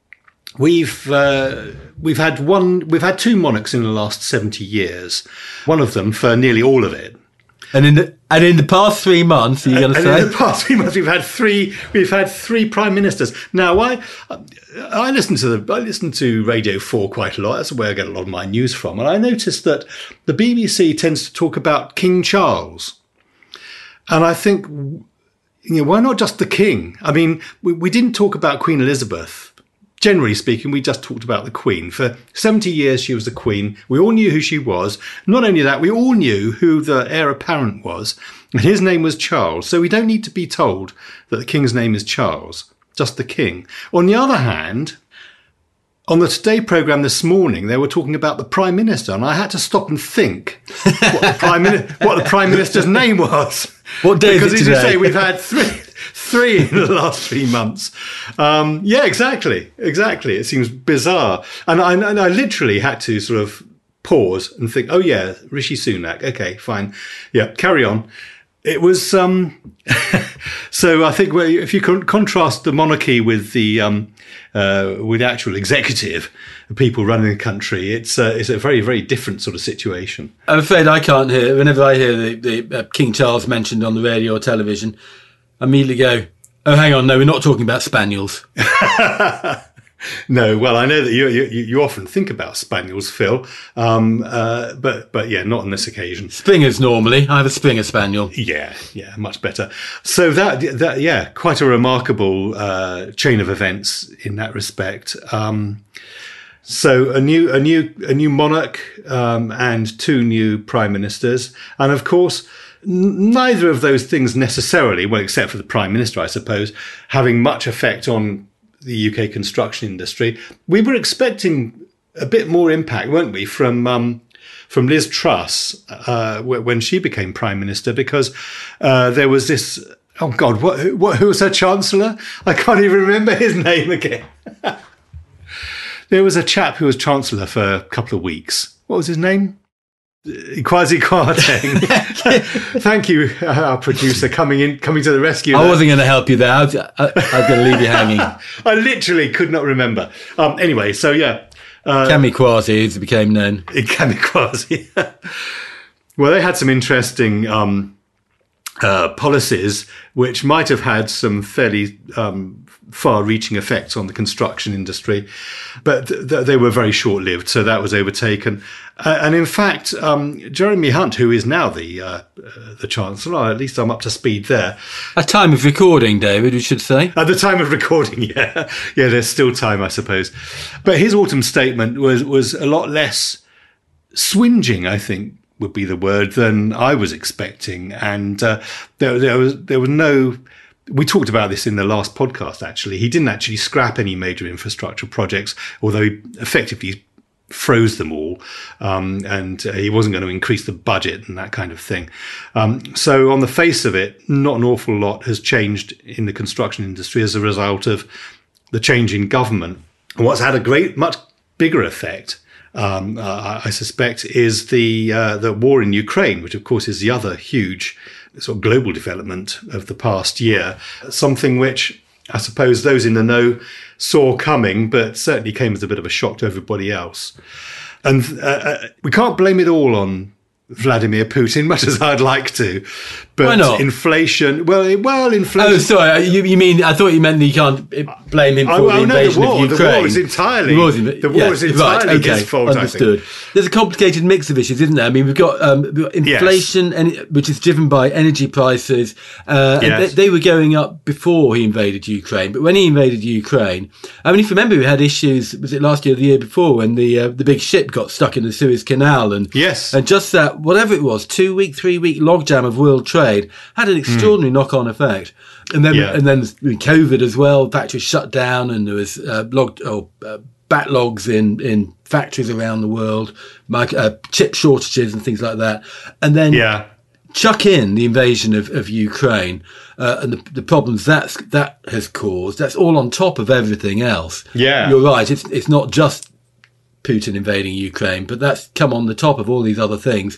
[SPEAKER 2] we've uh, we've had one we've had two monarchs in the last seventy years. One of them for nearly all of it.
[SPEAKER 3] And in the and in the past three months, are you going to say?
[SPEAKER 2] In the past three months, we've had three. We've had three prime ministers. Now, I I listen to the I listen to Radio Four quite a lot. That's where I get a lot of my news from. And I noticed that the B B C tends to talk about King Charles, and I think, you know, why not just the King? I mean, we, we didn't talk about Queen Elizabeth. Generally speaking, we just talked about the Queen. For seventy years, she was the Queen. We all knew who she was. Not only that, we all knew who the heir apparent was. And his name was Charles. So we don't need to be told that the King's name is Charles, just the King. On the other hand, on the Today programme this morning, they were talking about the Prime Minister. And I had to stop and think what the Prime, what the Prime Minister's name was.
[SPEAKER 3] What day
[SPEAKER 2] because,
[SPEAKER 3] is it today?
[SPEAKER 2] Because as you say, we've had three... Three in the last three months. Um, yeah, exactly. Exactly. It seems bizarre. And I, and I literally had to sort of pause and think, oh, yeah, Rishi Sunak. OK, fine. Yeah, carry on. It was. Um, so I think if you can contrast the monarchy with the um, uh, with the actual executive, the people running the country, it's, uh, it's a very, very different sort of situation.
[SPEAKER 3] I'm afraid I can't hear. Whenever I hear the, the uh, King Charles mentioned on the radio or television, I immediately go, oh, hang on, no, we're not talking about spaniels.
[SPEAKER 2] No, well, I know that you you, you often think about spaniels, Phil, um, uh, but but yeah, not on this occasion.
[SPEAKER 3] Springers normally. I have a Springer Spaniel.
[SPEAKER 2] Yeah, yeah, much better. So that that yeah, quite a remarkable uh, chain of events in that respect. Um, so a new a new a new monarch um, and two new prime ministers, and of course, neither of those things necessarily, well, except for the Prime Minister, I suppose, having much effect on the U K construction industry. We were expecting a bit more impact, weren't we, from um, from Liz Truss uh, when she became Prime Minister, because uh, there was this, oh God, what, what, who was her Chancellor? I can't even remember his name again. There was a chap who was Chancellor for a couple of weeks. What was his name? Kwasi Kwarteng. Thank you, our producer, coming in, coming to the rescue.
[SPEAKER 3] I wasn't going to help you there. I was, I, I was going to leave you hanging.
[SPEAKER 2] I literally could not remember. Um, anyway, so yeah, uh,
[SPEAKER 3] Kami Kwasi, as it became known.
[SPEAKER 2] Kami Kwasi. Well, they had some interesting um, uh, policies which might have had some fairly um, far-reaching effects on the construction industry, but th- th- they were very short-lived, so that was overtaken. Uh, and in fact, um, Jeremy Hunt, who is now the uh, uh, the Chancellor, at least I'm up to speed there.
[SPEAKER 3] At time of recording, David, we should say.
[SPEAKER 2] At the time of recording, yeah. Yeah, there's still time, I suppose. But his autumn statement was, was a lot less swinging, I think, would be the word, than I was expecting. And uh, there, there was there was no... We talked about this in the last podcast, actually. He didn't actually scrap any major infrastructure projects, although he effectively froze them all, um, and uh, he wasn't going to increase the budget and that kind of thing. Um, so on the face of it, not an awful lot has changed in the construction industry as a result of the change in government. And what's had a great, much bigger effect, um, uh, I suspect, is the uh, the war in Ukraine, which of course is the other huge sort of global development of the past year, something which I suppose those in the know saw coming, but certainly came as a bit of a shock to everybody else. And uh, uh, we can't blame it all on Vladimir Putin, much as I'd like to. But
[SPEAKER 3] Why not?
[SPEAKER 2] inflation, well, well, inflation.
[SPEAKER 3] Oh, sorry. You, you mean, I thought you meant that you can't blame him for
[SPEAKER 2] Oh,
[SPEAKER 3] the
[SPEAKER 2] oh, no,
[SPEAKER 3] invasion
[SPEAKER 2] the war,
[SPEAKER 3] of Ukraine.
[SPEAKER 2] the war is entirely,
[SPEAKER 3] The war is,
[SPEAKER 2] the war
[SPEAKER 3] yeah,
[SPEAKER 2] is entirely
[SPEAKER 3] right, okay,
[SPEAKER 2] his fault,
[SPEAKER 3] understood.
[SPEAKER 2] I think.
[SPEAKER 3] There's a complicated mix of issues, isn't there? I mean, we've got, um, we've got inflation, yes. which is driven by energy prices. Uh,
[SPEAKER 2] Yes.
[SPEAKER 3] and they, they were going up before he invaded Ukraine. But when he invaded Ukraine, I mean, if you remember, we had issues, was it last year or the year before, when the uh, the big ship got stuck in the Suez Canal. And,
[SPEAKER 2] Yes.
[SPEAKER 3] and just that, whatever it was, two week, three week logjam of world trade had an extraordinary mm. knock on effect. And then,
[SPEAKER 2] Yeah.
[SPEAKER 3] and then COVID as well, factories shut down, and there was uh, log, oh, uh, backlogs in, in factories around the world, uh, chip shortages and things like that. And then
[SPEAKER 2] Yeah.
[SPEAKER 3] chuck in the invasion of, of Ukraine uh, and the, the problems that's, that has caused. That's all on top of everything else.
[SPEAKER 2] Yeah.
[SPEAKER 3] You're right. It's, it's not just Putin invading Ukraine, but that's come on the top of all these other things.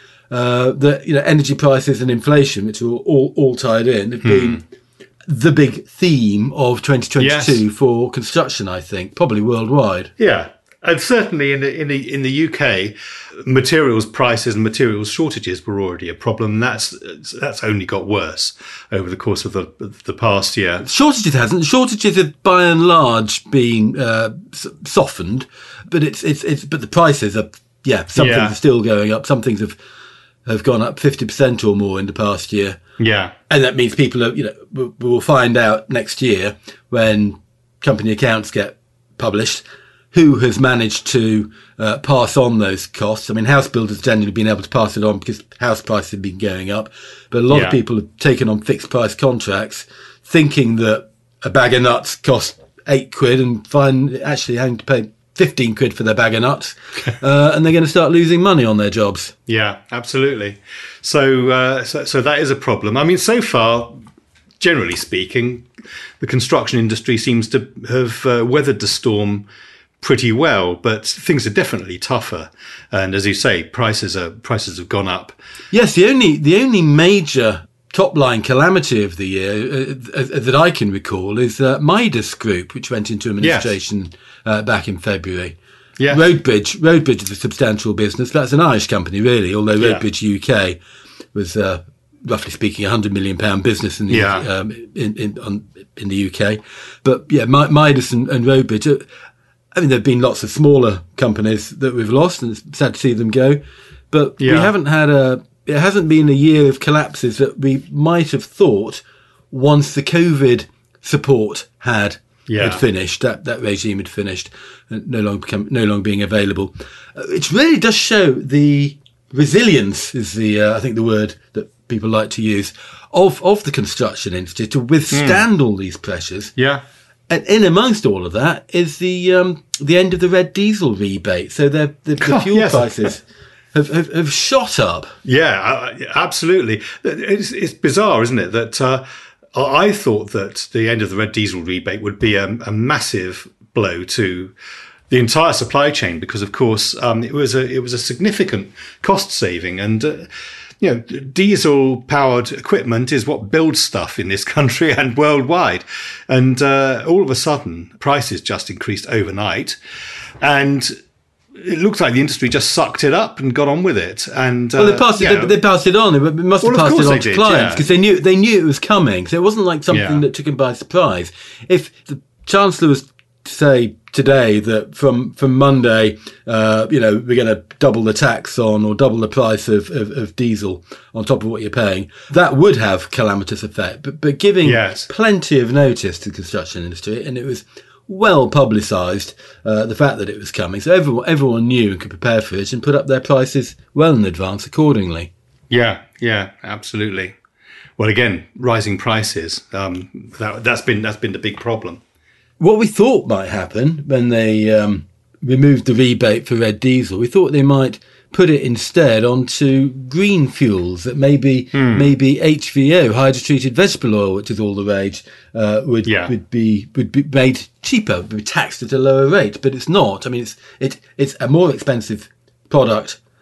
[SPEAKER 3] Uh, the you know energy prices and inflation, which are all all tied in, have been the big theme of twenty twenty-two
[SPEAKER 2] Yes.
[SPEAKER 3] for construction. I think probably worldwide.
[SPEAKER 2] Yeah, and certainly in the in the in the U K, materials prices and materials shortages were already a problem. That's that's only got worse over the course of the the past year.
[SPEAKER 3] Shortages hasn't. Shortages have by and large been uh, s- softened, but it's it's it's but the prices are yeah. Some
[SPEAKER 2] Yeah.
[SPEAKER 3] things are still going up. Some things have have gone up fifty percent or more in the past year.
[SPEAKER 2] Yeah,
[SPEAKER 3] And that means people are, you know, we'll, we'll find out next year when company accounts get published who has managed to uh, pass on those costs. I mean, house builders generally been able to pass it on because house prices have been going up. But a lot
[SPEAKER 2] Yeah.
[SPEAKER 3] of people have taken on fixed price contracts thinking that a bag of nuts costs eight quid and find actually having to pay fifteen quid for their bag of nuts. uh, and they're going to start losing money on their jobs.
[SPEAKER 2] yeah, absolutely. So, uh, so, so that is a problem. I mean, so far, generally speaking, the construction industry seems to have uh, weathered the storm pretty well, but things are definitely tougher. And as you say, prices are prices have gone up.
[SPEAKER 3] Yes, the only the only major top line calamity of the year uh, uh, that I can recall is uh, Midas Group, which went into administration yes. uh, back in February.
[SPEAKER 2] Yes.
[SPEAKER 3] Roadbridge, Roadbridge is a substantial business. That's an Irish company, really, although
[SPEAKER 2] Yeah.
[SPEAKER 3] Roadbridge U K was, uh, roughly speaking, a hundred million pound business in the
[SPEAKER 2] Yeah.
[SPEAKER 3] um, in in, on, in the U K. But yeah, Midas and, and Roadbridge. Uh, I mean, there have been lots of smaller companies that we've lost, and it's sad to see them go. But
[SPEAKER 2] Yeah.
[SPEAKER 3] we haven't had a. It hasn't been a year of collapses that we might have thought once the COVID support had
[SPEAKER 2] Yeah.
[SPEAKER 3] had finished, that, that regime had finished, and no longer become no longer being available. Uh, it really does show the resilience, is the uh, I think the word that people like to use, of of the construction industry to withstand mm. all these pressures.
[SPEAKER 2] Yeah.
[SPEAKER 3] And in amongst all of that is the um, the end of the red diesel rebate. So the the, the
[SPEAKER 2] Oh,
[SPEAKER 3] fuel
[SPEAKER 2] yes.
[SPEAKER 3] prices have, have have shot up.
[SPEAKER 2] Yeah, uh, absolutely. It's, it's bizarre, isn't it, that uh, I thought that the end of the red diesel rebate would be a, a massive blow to the entire supply chain because, of course, um, it was a it was a significant cost saving, and uh, you know, diesel powered equipment is what builds stuff in this country and worldwide, and uh, all of a sudden prices just increased overnight, and it looks like the industry just sucked it up and got on with it. And uh,
[SPEAKER 3] well, they passed it.
[SPEAKER 2] you know,
[SPEAKER 3] They, they passed it on. They must have
[SPEAKER 2] Well, of
[SPEAKER 3] passed it
[SPEAKER 2] course
[SPEAKER 3] on
[SPEAKER 2] they
[SPEAKER 3] to
[SPEAKER 2] did,
[SPEAKER 3] clients
[SPEAKER 2] yeah.
[SPEAKER 3] because they knew they knew it was coming. So it wasn't like something
[SPEAKER 2] Yeah.
[SPEAKER 3] that took them by surprise. If the Chancellor was to say today that from from Monday, uh, you know, we're going to double the tax on or double the price of, of, of diesel on top of what you're paying, that would have calamitous effect. But but giving
[SPEAKER 2] Yes.
[SPEAKER 3] plenty of notice to the construction industry, and it was well publicised, uh, the fact that it was coming. So everyone everyone knew and could prepare for it and put up their prices well in advance accordingly.
[SPEAKER 2] Yeah, yeah, absolutely. Well, again, rising prices. Um, that, that's been that's been the big problem.
[SPEAKER 3] What we thought might happen when they um, removed the rebate for red diesel, we thought they might put it instead onto green fuels, that maybe
[SPEAKER 2] Hmm.
[SPEAKER 3] maybe H V O, hydrotreated vegetable oil, which is all the rage, uh, would
[SPEAKER 2] Yeah.
[SPEAKER 3] would be would be made cheaper, would be taxed at a lower rate. But it's not. I mean, it's it it's a more expensive product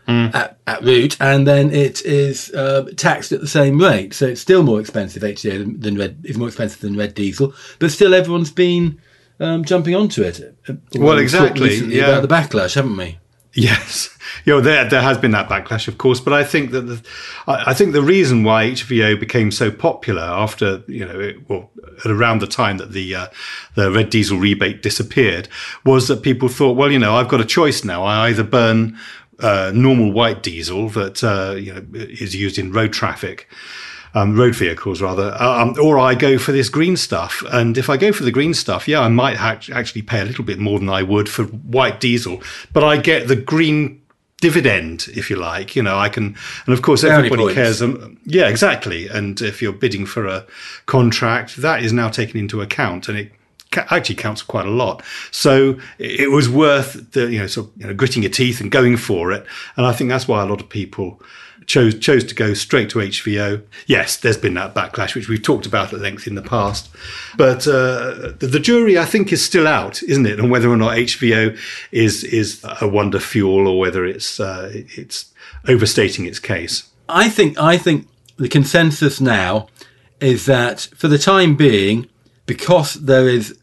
[SPEAKER 3] mm. at, at root, and then it is uh, taxed at the same rate. So it's still more expensive, H V O, than, than red, is more expensive than red diesel, but still everyone's been um, jumping onto it.
[SPEAKER 2] Well, exactly. Yeah.
[SPEAKER 3] About the backlash, haven't we?
[SPEAKER 2] Yes, you know, there there has been that backlash, of course, but I think that the, I, I think the reason why H V O became so popular after, you know, it, well, at around the time that the uh, the red diesel rebate disappeared, was that people thought, well, you know, I've got a choice now. I either burn uh, normal white diesel that uh, you know is used in road traffic. Um, road vehicles, rather, um, or I go for this green stuff. And if I go for the green stuff, yeah, I might ha- actually pay a little bit more than I would for white diesel, but I get the green dividend, if you like. You know, I can, and of course, everybody cares. Um, yeah, exactly. And if you're bidding for a contract, that is now taken into account, and it ca- actually counts quite a lot. So it was worth the, you know, sort of, you know, gritting your teeth and going for it. And I think that's why a lot of people chose chose to go straight to H V O. Yes, there's been that backlash, which we've talked about at length in the past. But uh, the, the jury, I think, is still out, isn't it? On whether or not H V O is is a wonder fuel, or whether it's uh, it's overstating its case.
[SPEAKER 3] I think I think the consensus now is that for the time being, because there is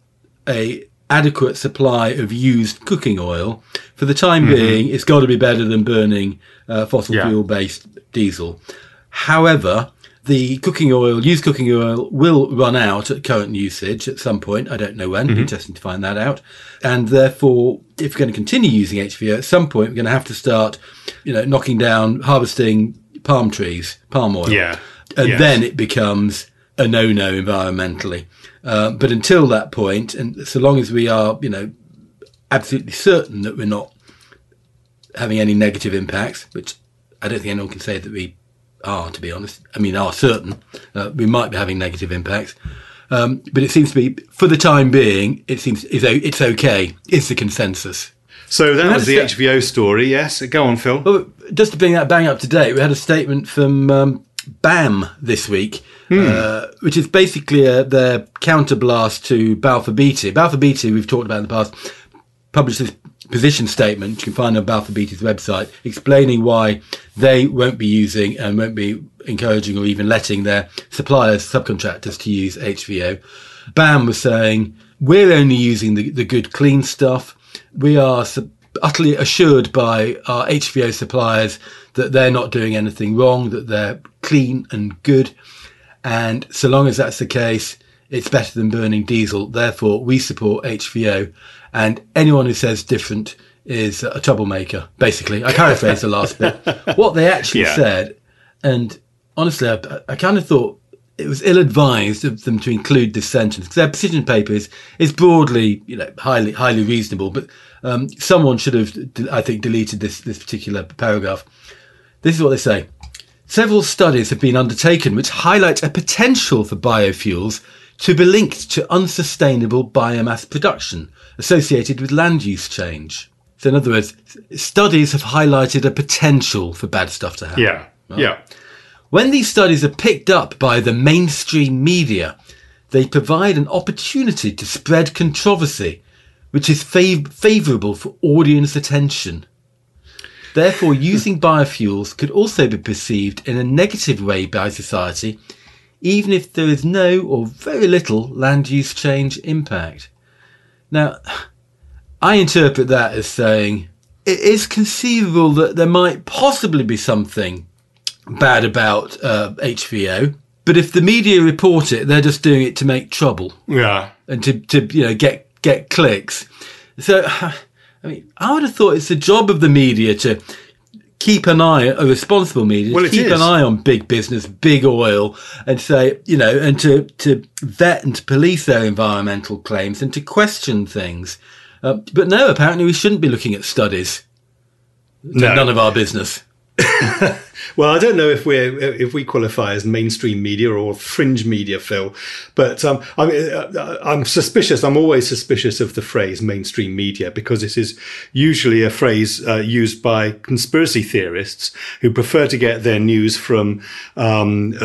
[SPEAKER 3] a adequate supply of used cooking oil, for the time mm-hmm. being, it's got to be better than burning uh, fossil yeah. fuel-based diesel. However, the cooking oil, used cooking oil, will run out at current usage at some point. I don't know when. Mm-hmm. Interesting to find that out. And therefore, if we're going to continue using H V O, at some point we're going to have to start, you know, knocking down, harvesting palm trees, palm oil.
[SPEAKER 2] Yeah.
[SPEAKER 3] And
[SPEAKER 2] yes.
[SPEAKER 3] then it becomes a no-no environmentally. Uh, but until that point, and so long as we are, you know, absolutely certain that we're not having any negative impacts, which I don't think anyone can say that we are, to be honest. I mean, are certain. Uh, we might be having negative impacts. Um, but it seems to be, for the time being, it seems it's, it's okay. It's the consensus.
[SPEAKER 2] So that was the sta- H V O story, yes. Go on, Phil.
[SPEAKER 3] Well, just to bring that bang up to date, we had a statement from um, BAM this week, mm. uh, which is basically a, their counterblast to Balfour Beatty. Balfour Beatty, we've talked about in the past, published this position statement, you can find on Balfour Beatty's website, explaining why they won't be using and won't be encouraging or even letting their suppliers, subcontractors, to use H V O. BAM was saying, we're only using the, the good, clean stuff. We are sub- utterly assured by our H V O suppliers that they're not doing anything wrong, that they're clean and good. And so long as that's the case, it's better than burning diesel. Therefore, we support H V O. And anyone who says different is a troublemaker, basically. I paraphrase the last bit. What they actually yeah. said, and honestly, I, I kind of thought it was ill-advised of them to include this sentence, because their position paper is, is broadly, you know, highly highly reasonable, but um, someone should have, I think, deleted this, this particular paragraph. This is what they say. Several studies have been undertaken which highlight a potential for biofuels to be linked to unsustainable biomass production associated with land use change. So in other words, studies have highlighted a potential for bad stuff to happen.
[SPEAKER 2] Yeah, right? yeah.
[SPEAKER 3] When these studies are picked up by the mainstream media, they provide an opportunity to spread controversy, which is fav- favourable for audience attention. Therefore, using biofuels could also be perceived in a negative way by society, even if there is no or very little land use change impact. Now, I interpret that as saying it is conceivable that there might possibly be something bad about uh, H V O, but if the media report it, they're just doing it to make trouble.
[SPEAKER 2] Yeah.
[SPEAKER 3] And to, to you know, get, get clicks. So, I mean, I would have thought it's the job of the media to keep an eye, a responsible media,
[SPEAKER 2] well,
[SPEAKER 3] to keep
[SPEAKER 2] is.
[SPEAKER 3] an eye on big business, big oil, and say, you know, and to, to vet and to police their environmental claims and to question things. Uh, but no, apparently we shouldn't be looking at studies.
[SPEAKER 2] No.
[SPEAKER 3] None of our business.
[SPEAKER 2] Well, I don't know if we're if we qualify as mainstream media or fringe media, Phil, but um, I mean, I'm suspicious. I'm always suspicious of the phrase mainstream media, because this is usually a phrase uh, used by conspiracy theorists who prefer to get their news from um, uh,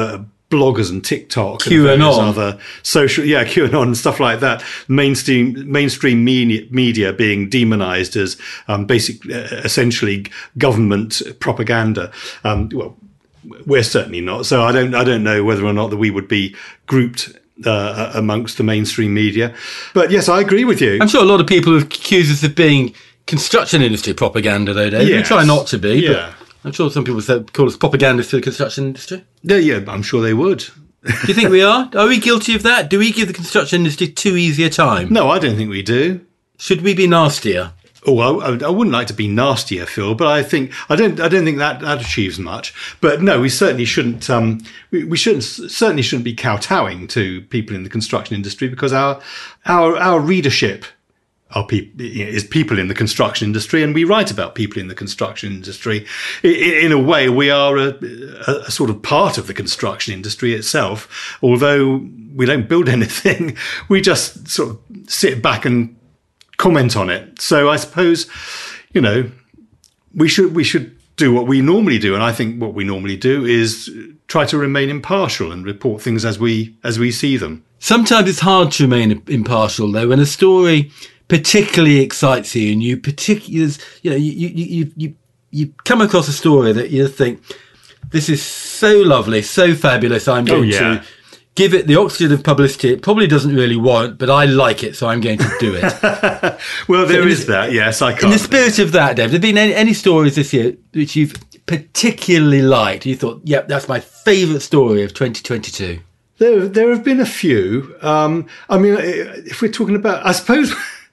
[SPEAKER 2] bloggers and TikTok and
[SPEAKER 3] QAnon.
[SPEAKER 2] various other social, yeah, QAnon and stuff like that. Mainstream mainstream media, media being demonized as um, basic, uh, essentially government propaganda. Um, well, we're certainly not. So I don't I don't know whether or not that we would be grouped uh, amongst the mainstream media. But yes, I agree with you.
[SPEAKER 3] I'm sure a lot of people have accused us of being construction industry propaganda, though, Dave.
[SPEAKER 2] Yes.
[SPEAKER 3] We try not to be.
[SPEAKER 2] Yeah.
[SPEAKER 3] But I'm sure some people say, call us propagandists for the construction industry.
[SPEAKER 2] Yeah, yeah, I'm sure they would.
[SPEAKER 3] Do you think we are? Are we guilty of that? Do we give the construction industry too easy a time?
[SPEAKER 2] No, I don't think we do.
[SPEAKER 3] Should we be nastier?
[SPEAKER 2] Oh, I, I wouldn't like to be nastier, Phil, but I think I don't. I don't think that, that achieves much. But no, we certainly shouldn't. Um, we, we shouldn't certainly shouldn't be kowtowing to people in the construction industry, because our our our readership are people is people in the construction industry, and we write about people in the construction industry. In, in a way, we are a, a, a sort of part of the construction industry itself. Although we don't build anything, we just sort of sit back and comment on it. So I suppose, you know, we should we should do what we normally do, and I think what we normally do is try to remain impartial and report things as we as we see them.
[SPEAKER 3] Sometimes it's hard to remain impartial, though, when a story particularly excites you, and you particularly, you know, you you you you, you come across a story that you think, this is so lovely, so fabulous. I'm going
[SPEAKER 2] oh, yeah.
[SPEAKER 3] to give it the oxygen of publicity it probably doesn't really warrant, but I like it, so I'm going to do it.
[SPEAKER 2] Well, there
[SPEAKER 3] so
[SPEAKER 2] is the, that, yes, I can't.
[SPEAKER 3] In the spirit of that, Dave, have there been any, any stories this year which you've particularly liked? You thought, yep, that's my favourite story of twenty twenty-two.
[SPEAKER 2] There, there have been a few. Um, I mean, if we're talking about, I suppose,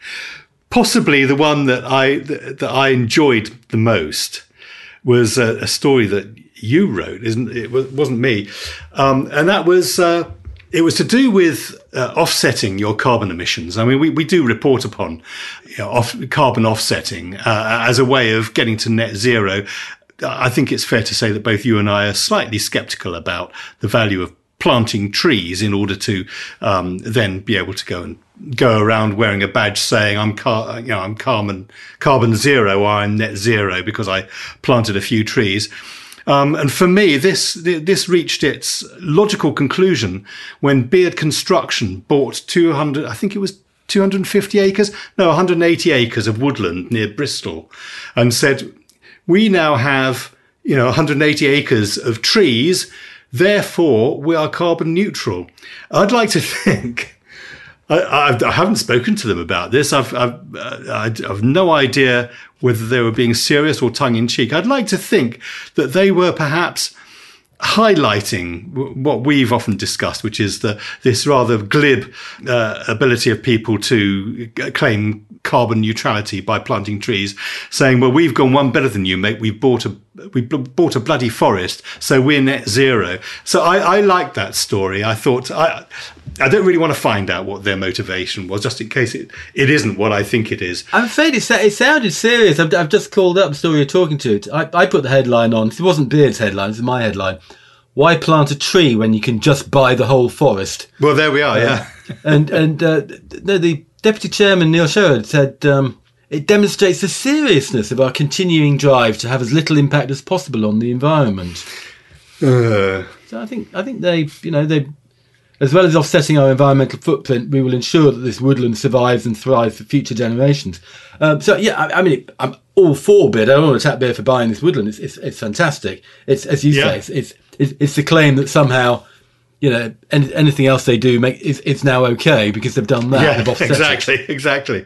[SPEAKER 2] possibly the one that I that, that I enjoyed the most was a, a story that you wrote, isn't it? It wasn't me, um, and that was uh, it was to do with uh, offsetting your carbon emissions. I mean, we, we do report upon you know, off, carbon offsetting uh, as a way of getting to net zero. I think it's fair to say that both you and I are slightly sceptical about the value of planting trees in order to um, then be able to go and go around wearing a badge saying I'm car- you know I'm carbon carbon zero, or I'm net zero because I planted a few trees. Um, and for me, this this reached its logical conclusion when Beard Construction bought two hundred, I think it was two hundred fifty acres, no, one hundred eighty acres of woodland near Bristol, and said, we now have, you know, one hundred eighty acres of trees, therefore we are carbon neutral. I'd like to think. I, I, I haven't spoken to them about this. I've, I've, uh, I've no idea whether they were being serious or tongue-in-cheek. I'd like to think that they were perhaps highlighting what we've often discussed, which is the, this rather glib uh, ability of people to claim carbon neutrality by planting trees, saying, well, we've gone one better than you, mate. We've bought a we bought a bloody forest, so we're net zero. So I, I like that story. I thought I I don't really want to find out what their motivation was, just in case it, it isn't what I think it is.
[SPEAKER 3] I'm afraid it, it sounded serious. I've, I've just called up the story you're talking to. I, I put the headline on. It wasn't Beard's headline. It's my headline. Why plant a tree when you can just buy the whole forest?
[SPEAKER 2] Well, there we are, yeah.
[SPEAKER 3] Uh, and and uh, no, the Deputy Chairman, Neil Sherwood, said um, it demonstrates the seriousness of our continuing drive to have as little impact as possible on the environment.
[SPEAKER 2] Uh.
[SPEAKER 3] So I think I think they, you know, they, as well as offsetting our environmental footprint, we will ensure that this woodland survives and thrives for future generations. Um, so yeah, I, I mean, I'm all for Beard. I don't want to tap Beard for buying this woodland. It's it's, it's fantastic. It's as you
[SPEAKER 2] yeah.
[SPEAKER 3] say, it's, it's it's it's the claim that somehow, you know, any, anything else they do make is it's now okay because they've done that.
[SPEAKER 2] Yeah,
[SPEAKER 3] they've offset
[SPEAKER 2] exactly,
[SPEAKER 3] it.
[SPEAKER 2] exactly.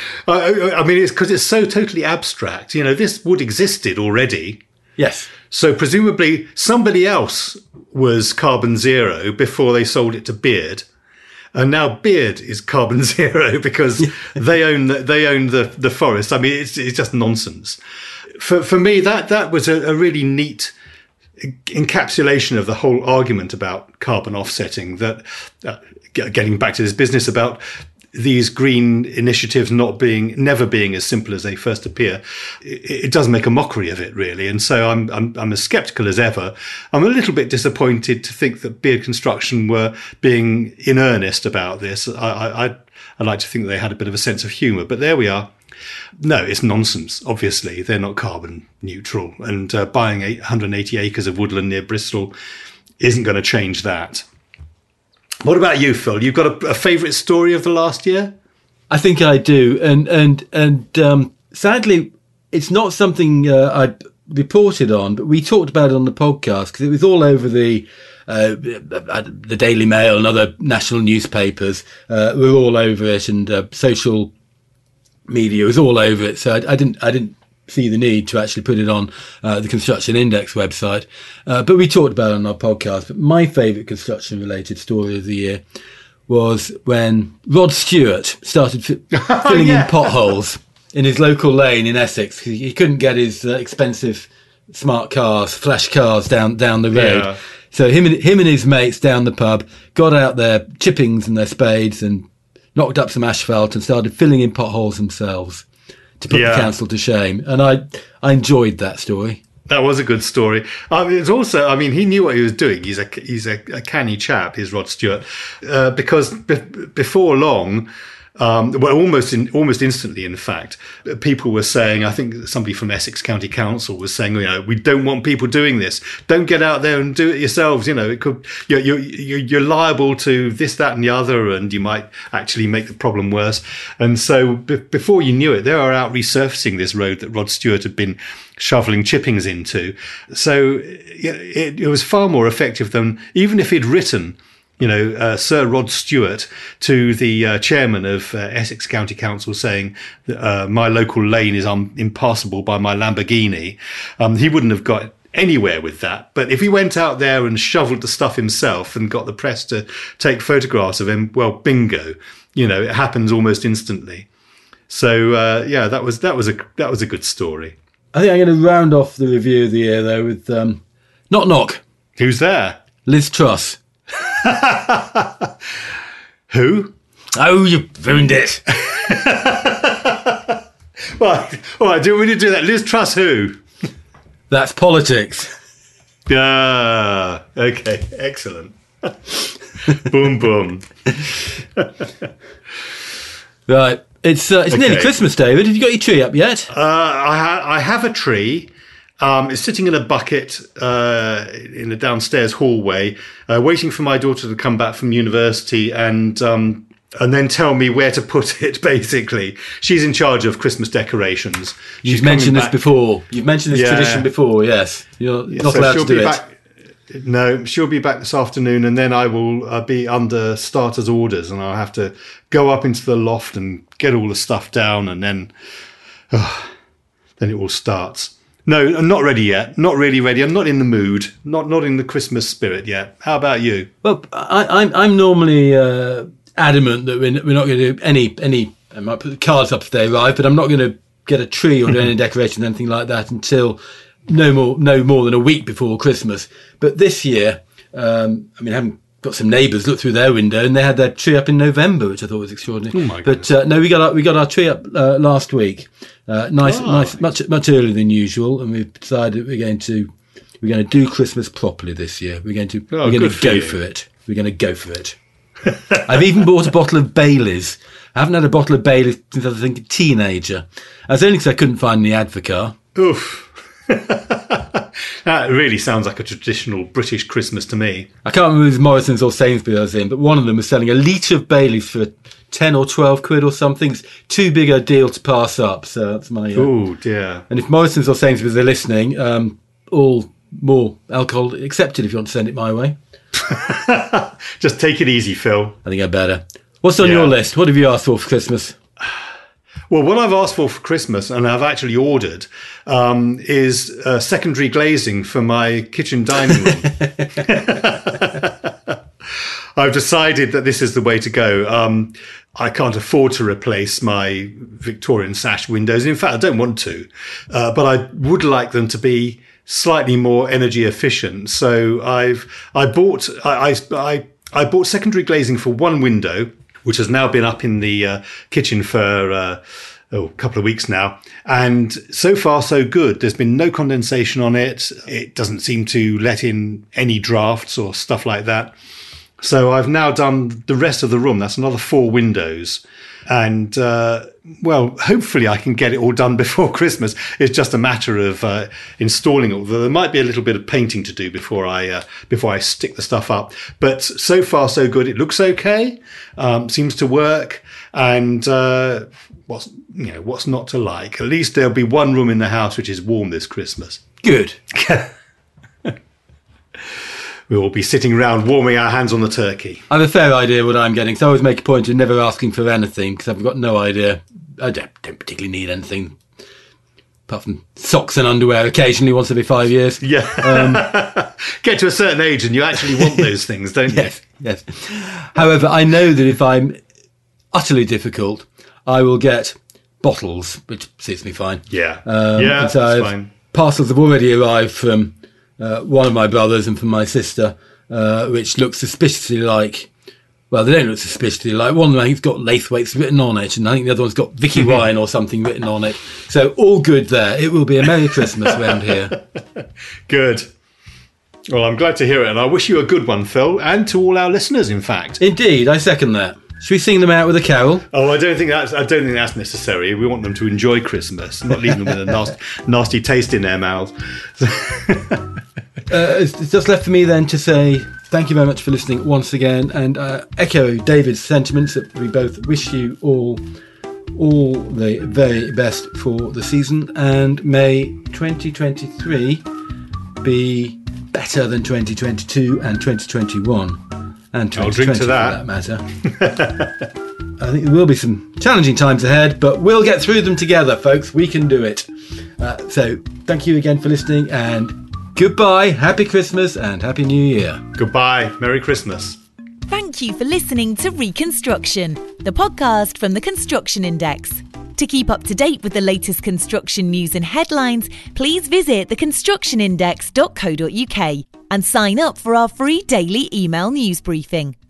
[SPEAKER 2] I, I mean, it's because it's so totally abstract. You know, this wood existed already.
[SPEAKER 3] Yes.
[SPEAKER 2] So presumably somebody else was carbon zero before they sold it to Beard, and now Beard is carbon zero because they own the, they own the, the forest. I mean, it's it's just nonsense. For for me, that that was a, a really neat encapsulation of the whole argument about carbon offsetting. That uh, getting back to this business about these green initiatives not being, never being as simple as they first appear, it, it does make a mockery of it, really. And so I'm, I'm, I'm as sceptical as ever. I'm a little bit disappointed to think that Beard Construction were being in earnest about this. I, I, I'd like to think they had a bit of a sense of humour, but there we are. No, it's nonsense. Obviously, they're not carbon neutral. And uh, buying one hundred eighty acres of woodland near Bristol isn't going to change that. What about you, Phil? You've got a, a favourite story of the last year?
[SPEAKER 3] I think I do, and and and um, sadly, it's not something uh, I reported on, but we talked about it on the podcast because it was all over the uh, the Daily Mail and other national newspapers. Uh, were all over it, and uh, social media was all over it. So I, I didn't I didn't see the need to actually put it on uh, the Construction Index website. Uh, but we talked about it on our podcast. But my favourite construction-related story of the year was when Rod Stewart started f- filling yeah. in potholes in his local lane in Essex. He, he couldn't get his uh, expensive smart cars, flash cars down down the road. Yeah. So him and him and his mates down the pub got out their chippings and their spades and knocked up some asphalt and started filling in potholes themselves to put yeah. the council to shame. And I I enjoyed that story.
[SPEAKER 2] That was a good story. I mean, it's also, I mean, he knew what he was doing. He's a he's a, a canny chap, is Rod Stewart, uh, because be- before long, um, well, almost in, almost instantly, in fact, people were saying. I think somebody from Essex County Council was saying, you know, we don't want people doing this. Don't get out there and do it yourselves. You know, it could you're you're, you're liable to this, that, and the other, and you might actually make the problem worse. And so, b- before you knew it, they were out resurfacing this road that Rod Stewart had been shoveling chippings into. So it, it was far more effective than even if he'd written, you know, uh, Sir Rod Stewart to the uh, chairman of uh, Essex County Council saying that uh, my local lane is un- impassable by my Lamborghini. Um, he wouldn't have got anywhere with that. But if he went out there and shoveled the stuff himself and got the press to take photographs of him, well, bingo, you know, it happens almost instantly. So uh, yeah, that was that was a that was a good story.
[SPEAKER 3] I think I'm going to round off the review of the year, though, with um, Knock Knock.
[SPEAKER 2] Who's there?
[SPEAKER 3] Liz Truss.
[SPEAKER 2] Who?
[SPEAKER 3] Oh, you ruined it.
[SPEAKER 2] Well, all right, do we need to do that? Liz Truss who?
[SPEAKER 3] That's politics.
[SPEAKER 2] Ah, okay, excellent. Boom, boom.
[SPEAKER 3] Right. It's uh, it's
[SPEAKER 2] okay.
[SPEAKER 3] nearly Christmas, David. Have you got your tree up yet?
[SPEAKER 2] Uh, I, ha- I have a tree. Um, it's sitting in a bucket uh, in the downstairs hallway, uh, waiting for my daughter to come back from university and um, and then tell me where to put it, basically. She's in charge of Christmas decorations.
[SPEAKER 3] You've
[SPEAKER 2] She's
[SPEAKER 3] mentioned this
[SPEAKER 2] back.
[SPEAKER 3] before. You've mentioned this yeah. tradition before, yes. You're yeah, not so allowed to do it.
[SPEAKER 2] Back- No, she'll be back this afternoon, and then I will uh, be under starter's orders, and I'll have to go up into the loft and get all the stuff down, and then, oh, then it all starts. No, I'm not ready yet. Not really ready. I'm not in the mood. Not not in the Christmas spirit yet. How about you?
[SPEAKER 3] Well, I, I'm I'm normally uh, adamant that we're, we're not going to do any any. I might put the cards up if they arrive, but I'm not going to get a tree or do any decoration or anything like that until. No more, no more than a week before Christmas. But this year, um, I mean, I haven't got some neighbours look through their window, and they had their tree up in November, which I thought was extraordinary.
[SPEAKER 2] Oh my
[SPEAKER 3] but uh, no, we got our, we got our tree up uh, last week, uh, nice, oh. nice, much much earlier than usual, and we've decided we're going to we're going to do Christmas properly this year. We're going to
[SPEAKER 2] oh,
[SPEAKER 3] we're going to go
[SPEAKER 2] for,
[SPEAKER 3] for it. We're going to go for it. I've even bought a bottle of Baileys. I haven't had a bottle of Baileys since I was a teenager. That's only because I couldn't find the Advocaat.
[SPEAKER 2] Oof. That really sounds like a traditional British Christmas to me.
[SPEAKER 3] I can't remember if it was Morrison's or Sainsbury's I was in, but one of them was selling a litre of Baileys for ten or twelve quid or something. It's too big a deal to pass up, so that's my... Uh,
[SPEAKER 2] oh, dear.
[SPEAKER 3] And if Morrison's or Sainsbury's are listening, um, all more alcohol accepted if you want to send it my way.
[SPEAKER 2] Just take it easy, Phil.
[SPEAKER 3] I think I better. What's on yeah. your list? What have you asked for for Christmas?
[SPEAKER 2] Well, what I've asked for for Christmas, and I've actually ordered, um, is uh, secondary glazing for my kitchen dining room. I've decided that this is the way to go. Um, I can't afford to replace my Victorian sash windows. In fact, I don't want to, uh, but I would like them to be slightly more energy efficient. So I've I bought I I, I bought secondary glazing for one window, which has now been up in the uh, kitchen for uh, oh, a couple of weeks now. And so far, so good. There's been no condensation on it. It doesn't seem to let in any drafts or stuff like that. So I've now done the rest of the room. That's another four windows. And, uh, well, hopefully I can get it all done before Christmas. It's just a matter of uh, installing it. Although there might be a little bit of painting to do before I uh, before I stick the stuff up. But so far, so good. It looks okay. Um, seems to work. And uh, what's you know what's not to like? At least there'll be one room in the house which is warm this Christmas.
[SPEAKER 3] Good.
[SPEAKER 2] We will be sitting around warming our hands on the turkey.
[SPEAKER 3] I have a fair idea what I'm getting, so I always make a point of never asking for anything because I've got no idea. I don't, don't particularly need anything apart from socks and underwear occasionally once every five years.
[SPEAKER 2] Yeah. Um, Get to a certain age and you actually want those things, don't you?
[SPEAKER 3] Yes, yes. However, I know that if I'm utterly difficult, I will get bottles, which suits me fine.
[SPEAKER 2] Yeah.
[SPEAKER 3] Um,
[SPEAKER 2] yeah,
[SPEAKER 3] and so
[SPEAKER 2] that's
[SPEAKER 3] I've-
[SPEAKER 2] fine.
[SPEAKER 3] Parcels have already arrived from uh, one of my brothers and from my sister, uh, which look suspiciously like, well, they don't look suspiciously like, one of them I think's got Laithwaite's written on it, and I think the other one's got Vicky Ryan or something written on it. So all good there. It will be a Merry Christmas around here.
[SPEAKER 2] Good. Well, I'm glad to hear it, and I wish you a good one, Phil, and to all our listeners, in fact.
[SPEAKER 3] Indeed, I second that. Should we sing them out with a carol?
[SPEAKER 2] Oh, I don't think that's I don't think that's necessary. We want them to enjoy Christmas, not leave them with a nasty, nasty taste in their mouths.
[SPEAKER 3] Uh, it's it's just left for me then to say thank you very much for listening once again, and uh, echo David's sentiments that we both wish you all all the very best for the season, and may twenty twenty-three be better than twenty twenty-two and twenty twenty-one. And
[SPEAKER 2] I'll drink to that.
[SPEAKER 3] for that matter. I think there will be some challenging times ahead, but we'll get through them together, folks. We can do it. Uh, so thank you again for listening, and goodbye, Happy Christmas and Happy New Year.
[SPEAKER 2] Goodbye. Merry Christmas.
[SPEAKER 1] Thank you for listening to Reconstruction, the podcast from the Construction Index. To keep up to date with the latest construction news and headlines, please visit the construction index dot co dot uk and sign up for our free daily email news briefing.